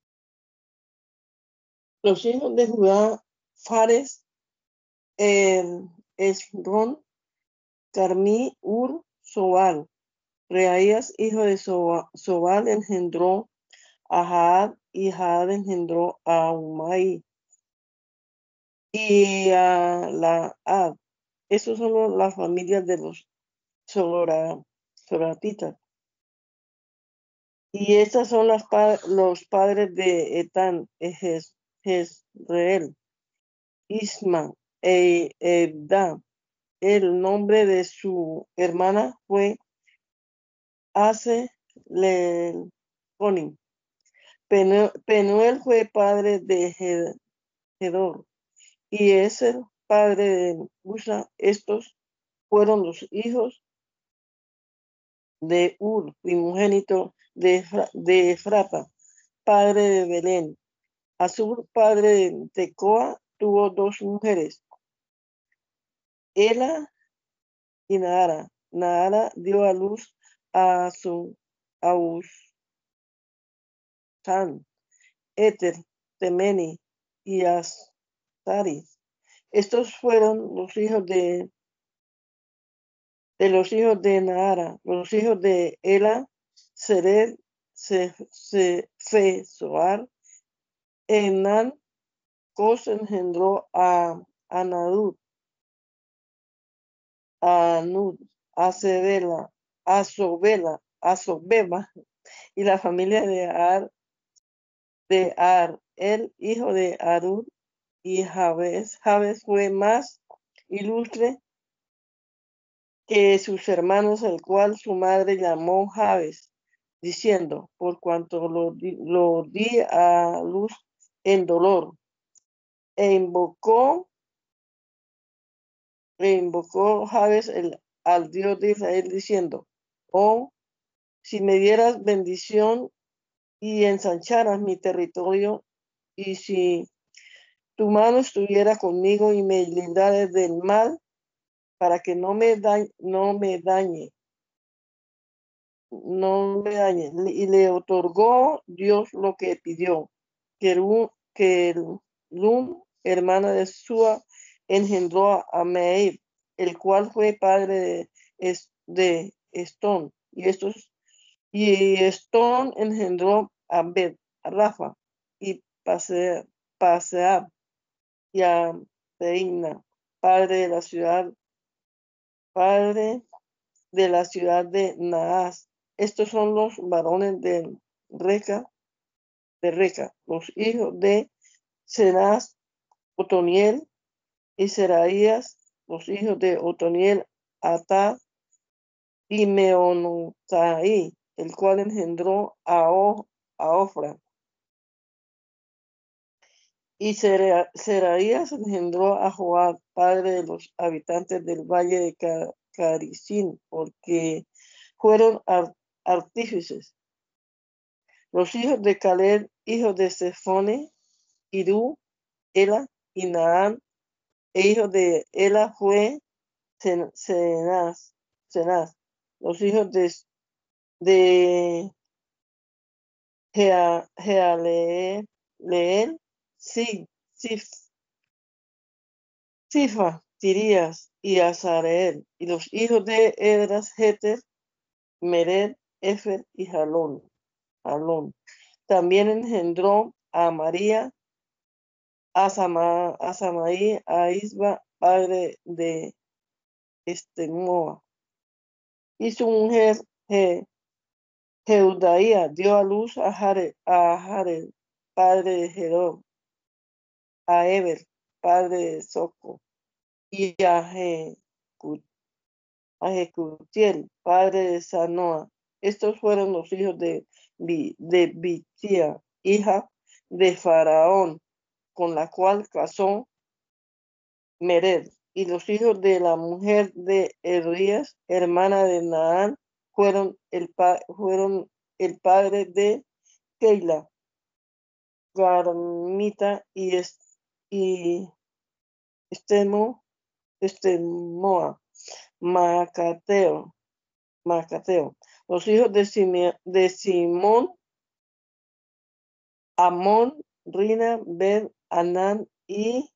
Speaker 4: Los hijos de Judá, Fares, eh, Esrón, Carmí, Ur, Sobal. Reaías, hijo de Soba- Sobal, engendró a Jaad, y Jaad engendró a Umai y a Laad. Esos son los- las familias de los Sorora- soratitas. Y estas son las pa- los padres de Etán, Ejes- Jezreel, Isma e Ebda. El nombre de su hermana fue Ase Lelconim. Penu- Penuel fue padre de Ge- Gedor y es el padre de Usa. Estos fueron los hijos de Ur, primogénito de, Efra- de Efrata, padre de Belén. Asur, padre de Tecoa, tuvo dos mujeres, Ela y Nahara. Nahara dio a luz a su a Usán, Éter, Temeni y Astari. Estos fueron los hijos de, de los hijos de Nahara. Los hijos de Ela, Sered, Se, Se, Fe, Soar, Enán. Cos engendró a Anadud, a Anud, a Sebela, a Sobela, a Sobeba, y la familia de Ar, de Ar, el hijo de Arud y Jabes. Jabes fue más ilustre que sus hermanos, el cual su madre llamó Jabes, diciendo, por cuanto lo di, lo di a luz en dolor, e invocó, e invocó Jabes el, al Dios de Israel, diciendo, oh, si me dieras bendición y ensancharas mi territorio, y si tu mano estuviera conmigo y me librares del mal, para que no me dañe, no me dañe, no me dañe. Y le otorgó Dios lo que pidió, que Ru- que Lum, hermana de Sua, engendró a Meir, el cual fue padre de, Es- de Estón, y estos y Estón engendró a Bet, a Rafa, y Pase- Paseab, y a Peina, padre de la ciudad, padre de la ciudad de Naas. Estos son los varones de Reca, de Reca, los hijos de Cenaz, Otoniel y Seraías, los hijos de Otoniel, Atá y Meonotai, el cual engendró a, o, a Ofra. Y Sera, Seraías engendró a Joab, padre de los habitantes del valle de Ca, Caricín, porque fueron art, artífices. Los hijos de Caleb, hijos de Sefone, Irú, Ela y Naam, e hijos de Ela fue Cenaz, Cenaz. Los hijos de, de Jealeel, Sif, Sif, Sifa, Tirías y Azareel. Y los hijos de Edras, Jeter, Mered, Efer y Jalón. Jalón. También engendró a María, a, Sama, a Samaí, a Isba, padre de Estemoa. Y su mujer Je, Jeudaía dio a luz a Jared, a Jared, padre de Jerón, a Eber, padre de Soco, y a Jecutiel, padre de Sanoa. Estos fueron los hijos de, de Bitia, hija de Faraón, con la cual casó Mered. Y los hijos de la mujer de Herodías, hermana de Naán, fueron el, pa fueron el padre de Keila, Garmita y, est y Estemo, Estemoa, Macateo, Macateo. Los hijos de, Sime, de Simón, Amón, Rina, Ben, Anán y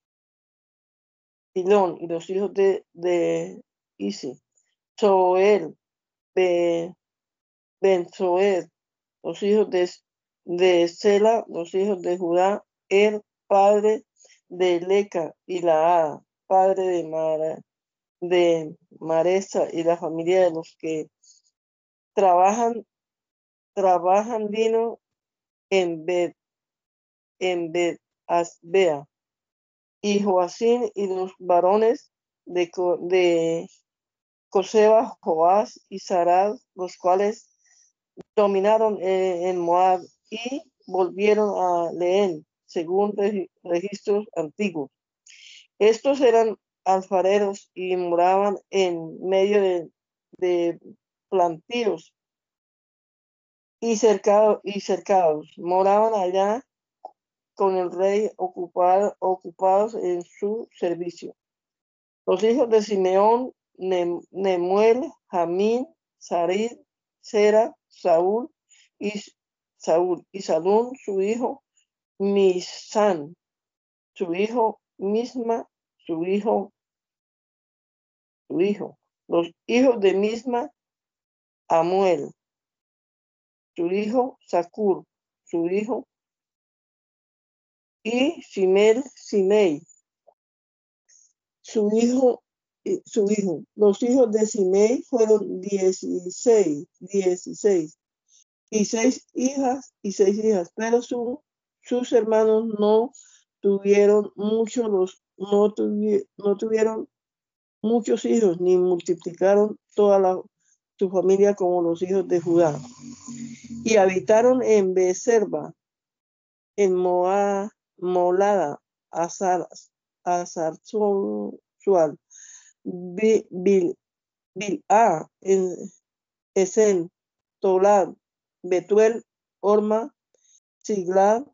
Speaker 4: Pilón. Y los hijos de, de Isi, Soel, Ben, Ben Soel. Los hijos de, de Sela, los hijos de Judá, Er, padre de Leca y Laada, padre de Mara, de Maresa, y la familia de los que trabajan, trabajan vino en Bet, en Bet Asbea, y Joacín y los varones de, de Coseba, Joás y Sarad, los cuales dominaron en, en Moab y volvieron a Leén, según registros antiguos. Estos eran alfareros y moraban en medio de, de plantíos y cercados, y cercados. Moraban allá con el rey ocupado, ocupados en su servicio. Los hijos de Simeón, Nem, Nemuel, Jamín, Sarid, Sera, Saúl y Saúl y Salún, su hijo, Misán, su hijo, Misma, su hijo, su hijo. Los hijos de Misma, Amuel, su hijo, Sacur, su hijo, y Simel, Simei, su hijo, su hijo. Los hijos de Simei fueron dieciséis, dieciséis, y seis hijas y seis hijas, pero su, sus hermanos no tuvieron muchos, los, no, tuvi, no tuvieron muchos hijos, ni multiplicaron toda la, su familia como los hijos de Judá. Y habitaron en Beserba, en Moab, Molada, Azar, Azarzual, Bil, Bil, Bilá, en Esen, Tolad, Betuel, Orma, Siglad,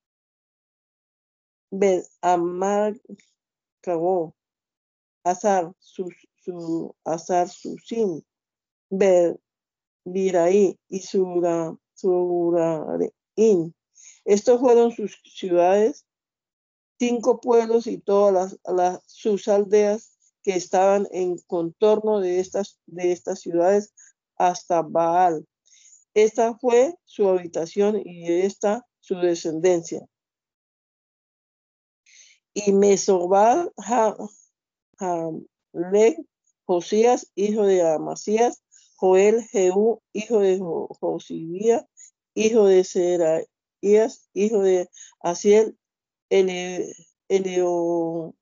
Speaker 4: Bet Amar, Cagó, Azar, su, su, Azar, Susim, Bet Biraí y Sura, Suraín. Estos fueron sus ciudades, cinco pueblos y todas las, las, sus aldeas que estaban en contorno de estas, de estas ciudades hasta Baal. Esta fue su habitación y esta su descendencia. Y Mesobab, Hamlech, Josías, hijo de Amasías, Joel, Jehú, hijo de Josibía, hijo de Sera, Semaías, hijo de Asiel, Elioenaí,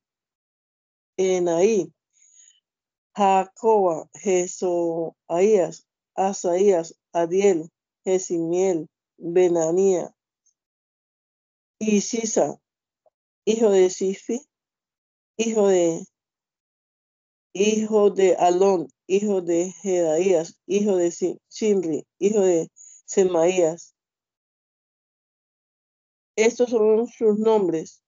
Speaker 4: Jacoba, Jesoaías, Asaías, Adiel, Jesimiel, Benanía, y Sisa, hijo de Sifi, hijo de hijo de Alón, hijo de Jedaías, hijo de Simri, hijo de Semaías. Estos son sus nombres.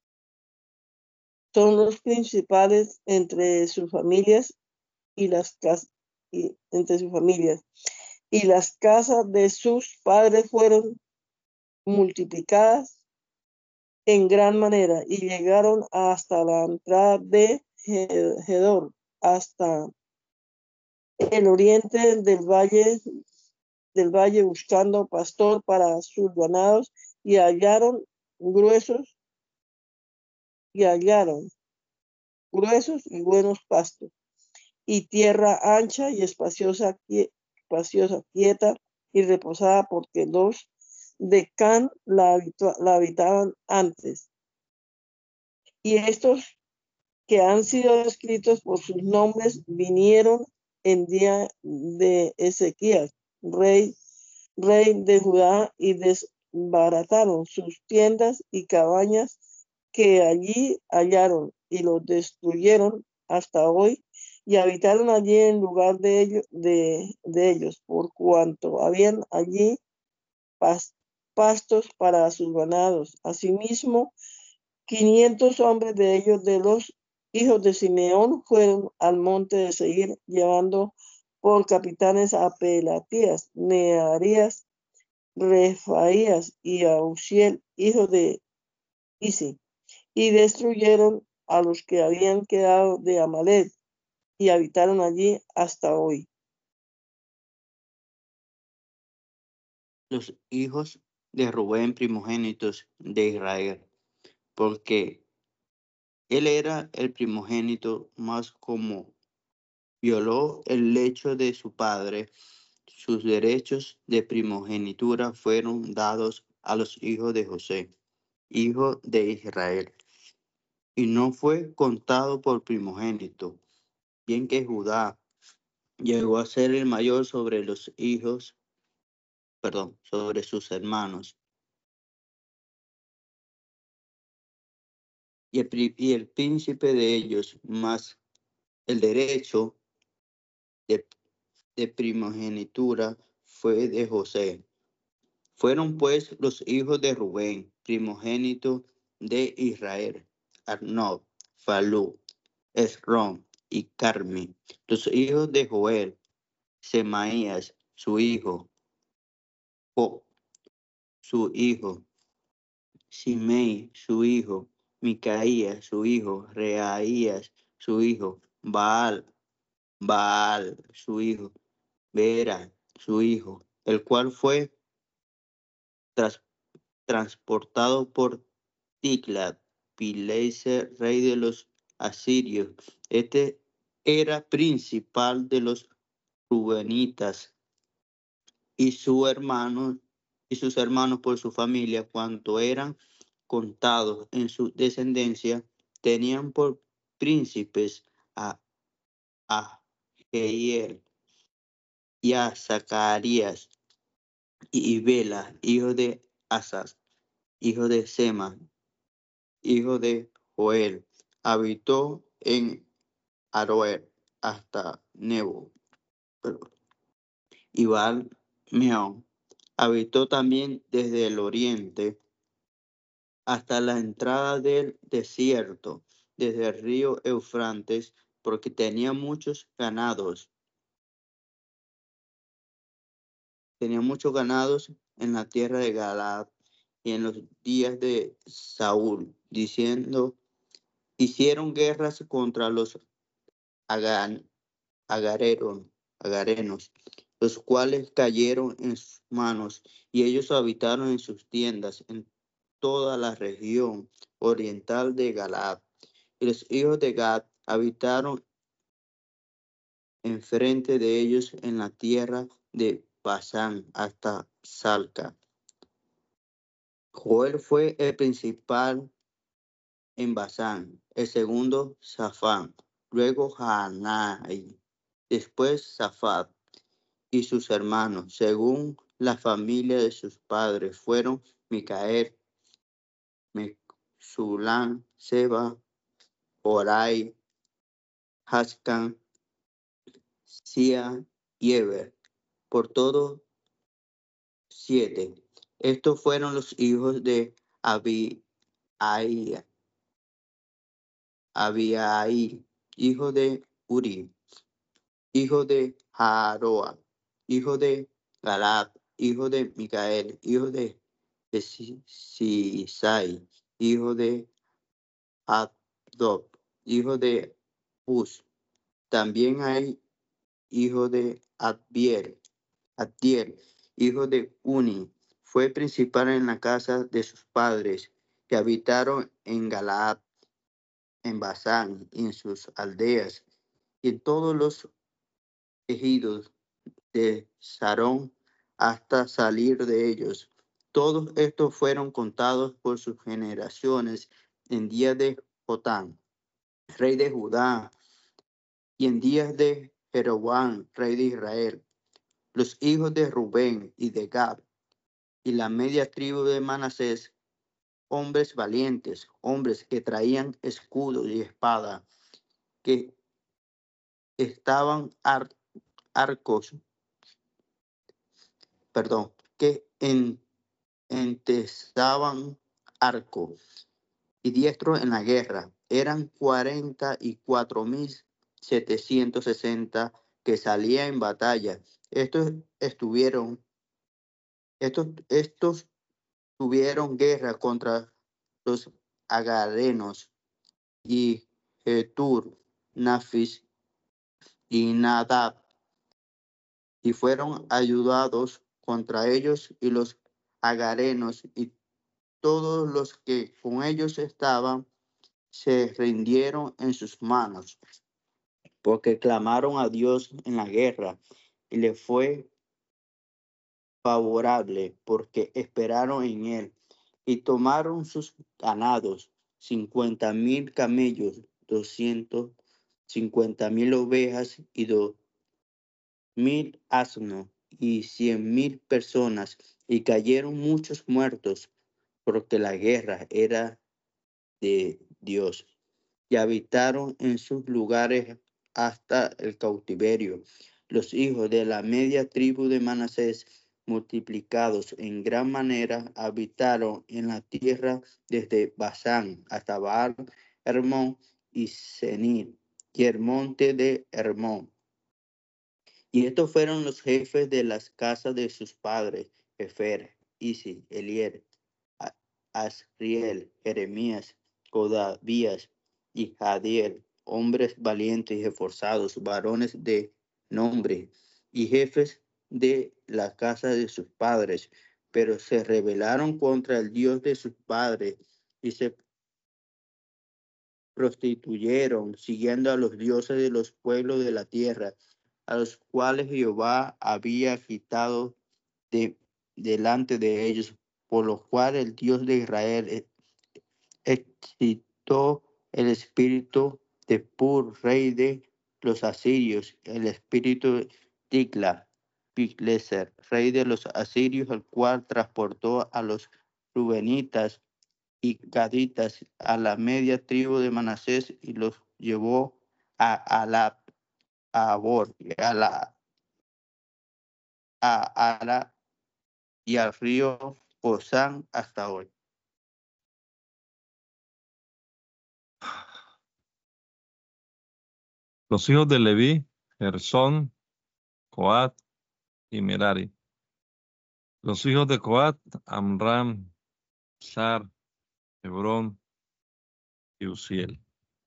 Speaker 4: Son los principales entre sus familias y las casas y entre sus familias. Y las casas de sus padres fueron multiplicadas en gran manera y llegaron hasta la entrada de Gedor, hasta el oriente del valle del valle buscando pastor para sus ganados y hallaron gruesos y hallaron gruesos y buenos pastos y tierra ancha y espaciosa, espaciosa, quieta y reposada, porque los de Can la, habitu la habitaban antes. Y estos que han sido escritos por sus nombres vinieron en día de Ezequías, rey, rey de Judá, y desbarataron sus tiendas y cabañas que allí hallaron y los destruyeron hasta hoy, y habitaron allí en lugar de ellos, de, de ellos, por cuanto habían allí pas, pastos para sus ganados. Asimismo, quinientos hombres de ellos, de los hijos de Simeón, fueron al monte de Seir, llevando por capitanes a Pelatías, Nearías, Refaías y a Uziel, hijo de Isi, y destruyeron a los que habían quedado de Amalek, y habitaron allí hasta hoy.
Speaker 5: Los hijos de Rubén, primogénitos de Israel, porque él era el primogénito, más como violó el lecho de su padre, sus derechos de primogenitura fueron dados a los hijos de José, hijo de Israel, y no fue contado por primogénito, bien que Judá llegó a ser el mayor sobre los hijos, perdón, sobre sus hermanos. Y el, y el príncipe de ellos, más el derecho de, de primogenitura fue de José. Fueron pues los hijos de Rubén, primogénito de Israel, Arnob, Falú, Esrón y Carmi. Los hijos de Joel, Semaías, su hijo, Jo, su hijo, Simei, su hijo, Micaías, su hijo, Reaías, su hijo, Baal, Baal, su hijo, Vera, su hijo, el cual fue tras, transportado por Tiglat Pileser, rey de los asirios. Este era principal de los rubenitas, y su hermano y sus hermanos por su familia, cuanto eran contados en su descendencia, tenían por príncipes a, a Jehiel y a Zacarías y Bela, hijo de Asas, hijo de Sema, hijo de Joel. Habitó en Aroer hasta Nebo, y Baal Meón. Habitó también desde el oriente hasta la entrada del desierto, desde el río Eufrates, porque tenía muchos ganados. Tenía muchos ganados en la tierra de Galaad y en los días de Saúl, diciendo, hicieron guerras contra los agan, agareron, agarenos, los cuales cayeron en sus manos, y ellos habitaron en sus tiendas en toda la región oriental de Galaad. Y los hijos de Gad habitaron enfrente de ellos en la tierra de Basán hasta Salca. Joel fue el principal en Basán, el segundo Safán, luego Hanai, después Safat y sus hermanos, según la familia de sus padres, fueron Micael, Mesulam, Seba, Horai, Hascan, Sia y Eber, por todos siete. Estos fueron los hijos de Abi, Abiail, hijo de Uri, hijo de Jaroa, hijo de Galad, hijo de Micael, hijo de Sisai, hijo de Abdob, hijo de Uz. También hay hijo de Adbiel, Adbiel, hijo de Uni. Fue principal en la casa de sus padres, que habitaron en Galaad, en Basán y en sus aldeas, y en todos los ejidos de Sarón hasta salir de ellos. Todos estos fueron contados por sus generaciones en días de Jotán, rey de Judá, y en días de Jeroboam, rey de Israel. Los hijos de Rubén y de Gad, y la media tribu de Manasés, hombres valientes, hombres que traían escudo y espada, que estaban ar arcos, perdón, que en, entesaban arco y diestros en la guerra. Eran cuarenta y cuatro mil setecientos sesenta que salían en batalla. Estos estuvieron, estos, estos tuvieron guerra contra los agarenos y Getur, Nafis y Nadab, y fueron ayudados contra ellos y los agarenos y todos los que con ellos estaban se rindieron en sus manos, porque clamaron a Dios en la guerra y le fue favorable, porque esperaron en él, y tomaron sus ganados, cincuenta mil camellos, doscientos cincuenta mil ovejas y dos mil asnos y cien mil personas, y cayeron muchos muertos, porque la guerra era de Dios, y habitaron en sus lugares hasta el cautiverio. Los hijos de la media tribu de Manasés, multiplicados en gran manera, habitaron en la tierra desde Basán hasta Baal, Hermón y Senir, y el monte de Hermón. Y estos fueron los jefes de las casas de sus padres: Efer, Isi, Elier, Asriel, Jeremías, Codabías y Jadiel, hombres valientes y esforzados, varones de nombre y jefes de la casa de sus padres, pero se rebelaron contra el Dios de sus padres y se prostituyeron, siguiendo a los dioses de los pueblos de la tierra, a los cuales Jehová había quitado de delante de ellos, por lo cual el Dios de Israel excitó el espíritu de Pur, rey de los asirios, el espíritu de Tigla Pileser, rey de los asirios, el cual transportó a los rubenitas y gaditas a la media tribu de Manasés y los llevó a Alab, a Abor, y a la a Ara y al río Gozán hasta hoy.
Speaker 1: Los hijos de Leví, Gersón, Coat y Merari. Los hijos de Coat, Amram, Sar, Hebrón y Uziel.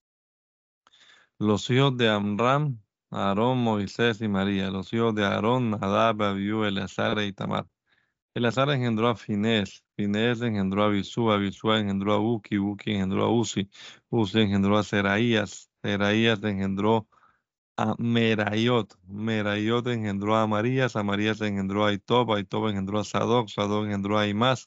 Speaker 1: Los hijos de Amram, Aarón, Moisés y María. Los hijos de Aarón, Nadab, Abiú, Eleazar y Tamar. Eleazar engendró a Finés, Finés engendró a Abisú, Abisú engendró a Buki, Buki engendró a Uzi, Uzi engendró a Seraías, Seraías engendró a Merayot, Merayot engendró a Amarías, Amarías engendró a Aitob, Aitob engendró a Sadoc, Sadoc engendró a Imás,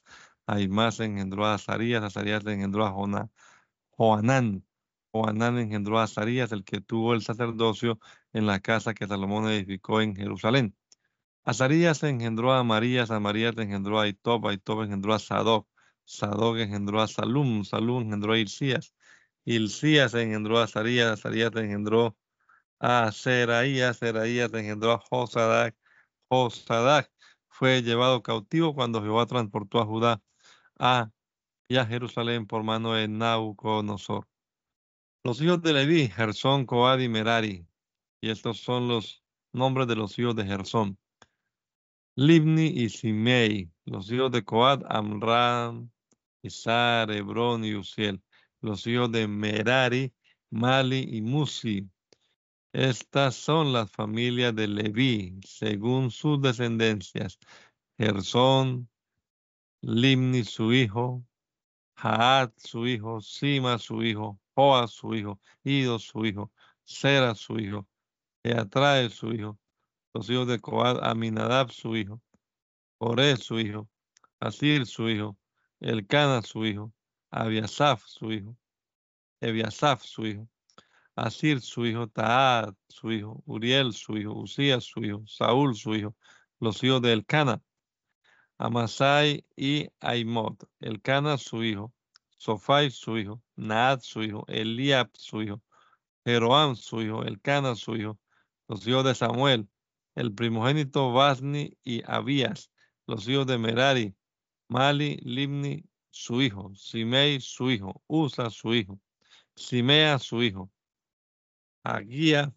Speaker 1: Aimás engendró a Azarías, Azarías engendró a Joná, Joanán. Joanán engendró a Azarías, el que tuvo el sacerdocio en la casa que Salomón edificó en Jerusalén. Azarías engendró a Amarías, Amarías engendró a Itob, Itob engendró a Sadoc, Sadoc engendró a Salum, Salum engendró a Hilcías, Hilcías engendró a Azarías, Azarías engendró a Seraías, Seraías engendró a Josadac, Josadac fue llevado cautivo cuando Jehová transportó a Judá a, y a Jerusalén por mano de Nabucodonosor. Los hijos de Leví, Gersón, Coad y Merari, y estos son los nombres de los hijos de Gersón. Libni y Simei, los hijos de Coad, Amram, Isar, Hebrón y Uziel, los hijos de Merari, Mali y Musi. Estas son las familias de Leví, según sus descendencias. Gersón, Libni su hijo, Jaat su hijo, Sima su hijo, Joa su hijo, Ido su hijo, Sera su hijo, Eatrae su hijo, los hijos de Coad, Aminadab su hijo, Ore su hijo, Asir su hijo, Elcana su hijo, Abiasaf su hijo, Ebiasaf su hijo, Asir su hijo, Taad su hijo, Uriel su hijo, Usías su hijo, Saúl su hijo, los hijos de Elcana, Amasai y Aimot, Elcana su hijo, Sofai su hijo, Naad su hijo, Eliab su hijo, Jeroam su hijo, Elcana su hijo, los hijos de Samuel, el primogénito Basni y Abías, los hijos de Merari, Mali, Libni su hijo, Simei su hijo, Usa su hijo, Simea su hijo, Aguía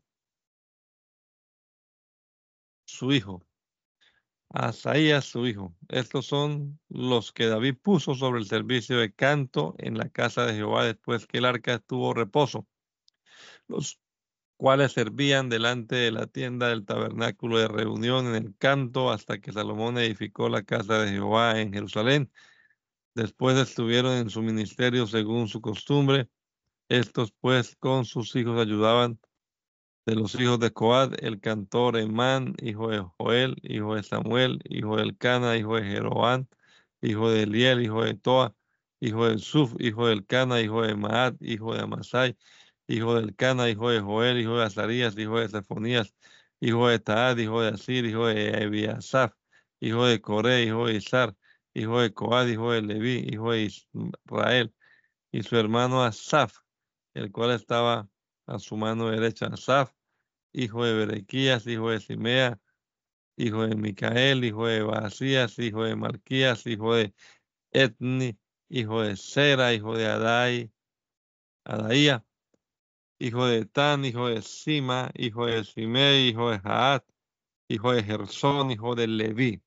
Speaker 1: su hijo, Asaías su hijo. Estos son los que David puso sobre el servicio de canto en la casa de Jehová después que el arca tuvo reposo, los cuales servían delante de la tienda del tabernáculo de reunión en el canto hasta que Salomón edificó la casa de Jehová en Jerusalén. Después estuvieron en su ministerio según su costumbre. Estos pues con sus hijos ayudaban. De los hijos de Coad, el cantor Emán, hijo de Joel, hijo de Samuel, hijo de Elcana, hijo de Jeroán, hijo de Eliel, hijo de Toa, hijo de Suf, hijo de Elcana, hijo de Maat, hijo de Amasai, hijo de Elcana, hijo de Joel, hijo de Azarías, hijo de Zefonías, hijo de Taad, hijo de Asir, hijo de Ebiasaf, hijo de Coré, hijo de Isar, hijo de Coad, hijo de Leví, hijo de Israel, y su hermano Asaf, el cual estaba a su mano derecha. Asaf, hijo de Berequías, hijo de Simea, hijo de Micael, hijo de Basías, hijo de Malquías, hijo de Etni, hijo de Sera, hijo de Adai, Adaía, hijo de Tan, hijo de Sima, hijo de Simei, hijo de Jaat, hijo de Gersón, hijo de Leví.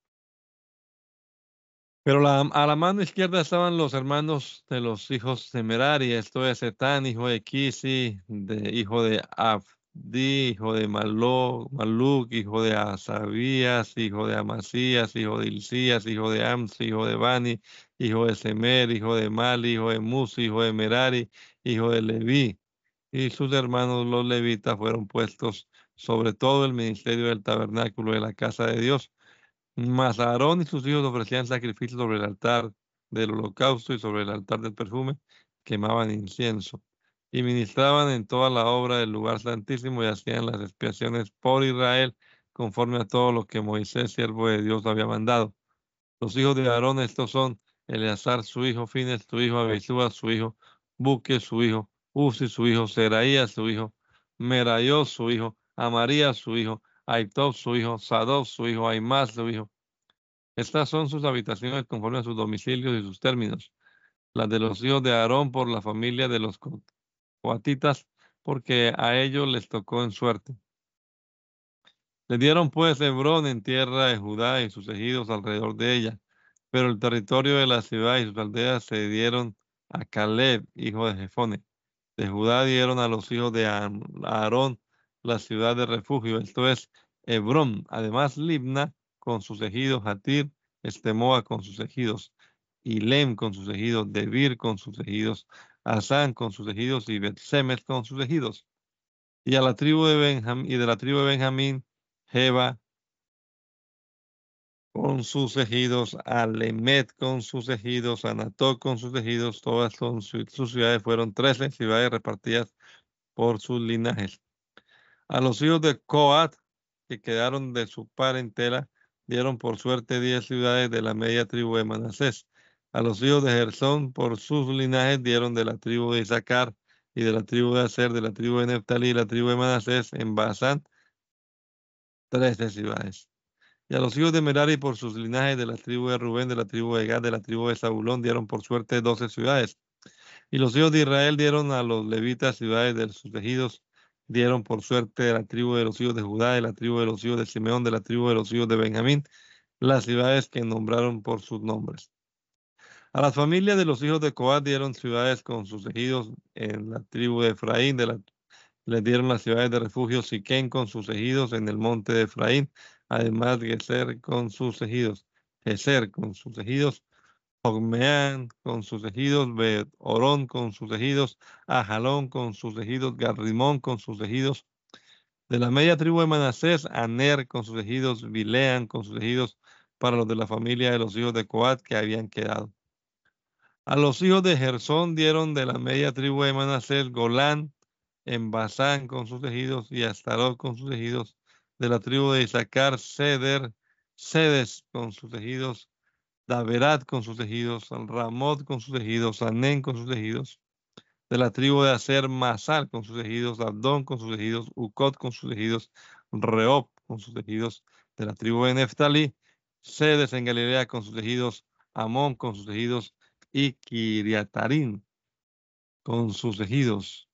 Speaker 1: Pero la, a la mano izquierda estaban los hermanos de los hijos de Merari, esto es Etán, hijo de Kisi, de, hijo de Abdi, hijo de Malo, Maluk, hijo de Asabías, hijo de Amasías, hijo de Hilcías, hijo de Ams, hijo de Bani, hijo de Semer, hijo de Mali, hijo de Musi, hijo de Merari, hijo de Leví. Y sus hermanos los levitas fueron puestos sobre todo el ministerio del tabernáculo de la casa de Dios. Mas Aarón y sus hijos ofrecían sacrificios sobre el altar del holocausto y sobre el altar del perfume, quemaban incienso y ministraban en toda la obra del lugar santísimo y hacían las expiaciones por Israel conforme a todo lo que Moisés, siervo de Dios, había mandado. Los hijos de Aarón, estos son Eleazar su hijo, Fines su hijo, Abisúa su hijo, Buque su hijo, Uzi su hijo, Seraías su hijo, Merayot su hijo, Amarías su hijo, Aitob su hijo, Sadoc su hijo, Aimás su hijo. Estas son sus habitaciones conforme a sus domicilios y sus términos. Las de los hijos de Aarón por la familia de los coatitas, porque a ellos les tocó en suerte. Le dieron pues Hebrón en tierra de Judá y sus ejidos alrededor de ella, pero el territorio de la ciudad y sus aldeas se dieron a Caleb, hijo de Jefone. De Judá dieron a los hijos de Aarón la ciudad de refugio, esto es Hebrón, además Libna con sus ejidos, Hatir, Estemoa con sus ejidos, Ilem con sus ejidos, Debir con sus ejidos, Asán con sus ejidos y Bet-Semes con sus ejidos. Y a la tribu de Benjamín y de la tribu de Benjamín, Jeba, con sus ejidos, Alemet con sus ejidos, Anatot con sus ejidos, todas son su- sus ciudades, fueron trece ciudades repartidas por sus linajes. A los hijos de Coat, que quedaron de su parentela, dieron por suerte diez ciudades de la media tribu de Manasés. A los hijos de Gersón, por sus linajes, dieron de la tribu de Isaacar y de la tribu de Aser, de la tribu de Neftalí y la tribu de Manasés, en Basán, trece ciudades. Y a los hijos de Merari, por sus linajes, de la tribu de Rubén, de la tribu de Gad, de la tribu de Zabulón, dieron por suerte doce ciudades. Y los hijos de Israel dieron a los levitas ciudades de sus ejidos, dieron por suerte de la tribu de los hijos de Judá, de la tribu de los hijos de Simeón, de la tribu de los hijos de Benjamín, las ciudades que nombraron por sus nombres. A las familias de los hijos de Coat dieron ciudades con sus ejidos en la tribu de Efraín, de la, les dieron las ciudades de refugio Siquén con sus ejidos en el monte de Efraín, además de Geser con sus ejidos, Geser con sus ejidos, Jogmeán con sus ejidos, Bet Orón con sus ejidos, Ajalón con sus ejidos, Garrimón con sus ejidos. De la media tribu de Manasés, Aner con sus ejidos, Bileán con sus ejidos, para los de la familia de los hijos de Coat que habían quedado. A los hijos de Gersón dieron de la media tribu de Manasés, Golán en Basán con sus ejidos y Astarot con sus ejidos. De la tribu de Isaacar, Ceder, Cedes con sus ejidos, Daverat con sus ejidos, Ramot con sus ejidos, Anén con sus ejidos. De la tribu de Aser, Masal con sus ejidos, Abdón con sus ejidos, Ucot con sus ejidos, Reob con sus ejidos. De la tribu de Neftalí, Cedes en Galilea con sus ejidos, Amón con sus ejidos y Kiriatarín con sus ejidos.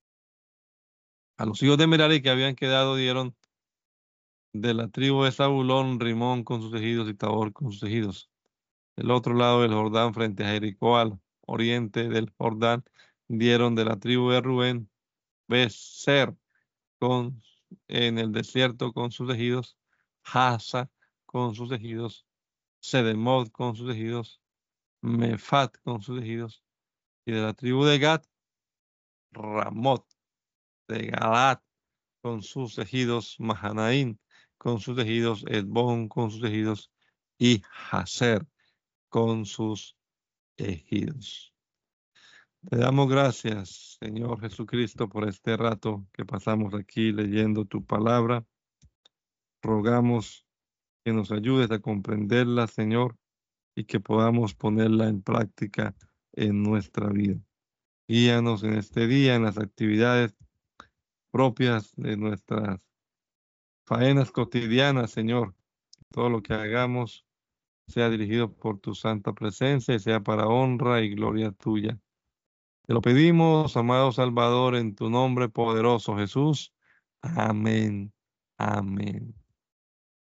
Speaker 1: A los hijos de Merari que habían quedado dieron de la tribu de Zabulón, Rimón con sus ejidos y Tabor con sus ejidos. Del otro lado del Jordán, frente a Jericó, al oriente del Jordán, dieron de la tribu de Rubén, Beser con, en el desierto con sus ejidos, Hasa con sus ejidos, Sedemot con sus ejidos, Mefat con sus ejidos, y de la tribu de Gad, Ramot de Galaad con sus ejidos, Mahanaín con sus ejidos, Edbón con sus ejidos, y Haser con sus ejidos. Te damos gracias, Señor Jesucristo, por este rato que pasamos aquí leyendo tu palabra. Rogamos que nos ayudes a comprenderla, Señor, y que podamos ponerla en práctica en nuestra vida. Guíanos en este día en las actividades propias de nuestras faenas cotidianas, Señor. Todo lo que hagamos sea dirigido por tu santa presencia y sea para honra y gloria tuya. Te lo pedimos, amado Salvador, en tu nombre poderoso, Jesús. Amén. Amén.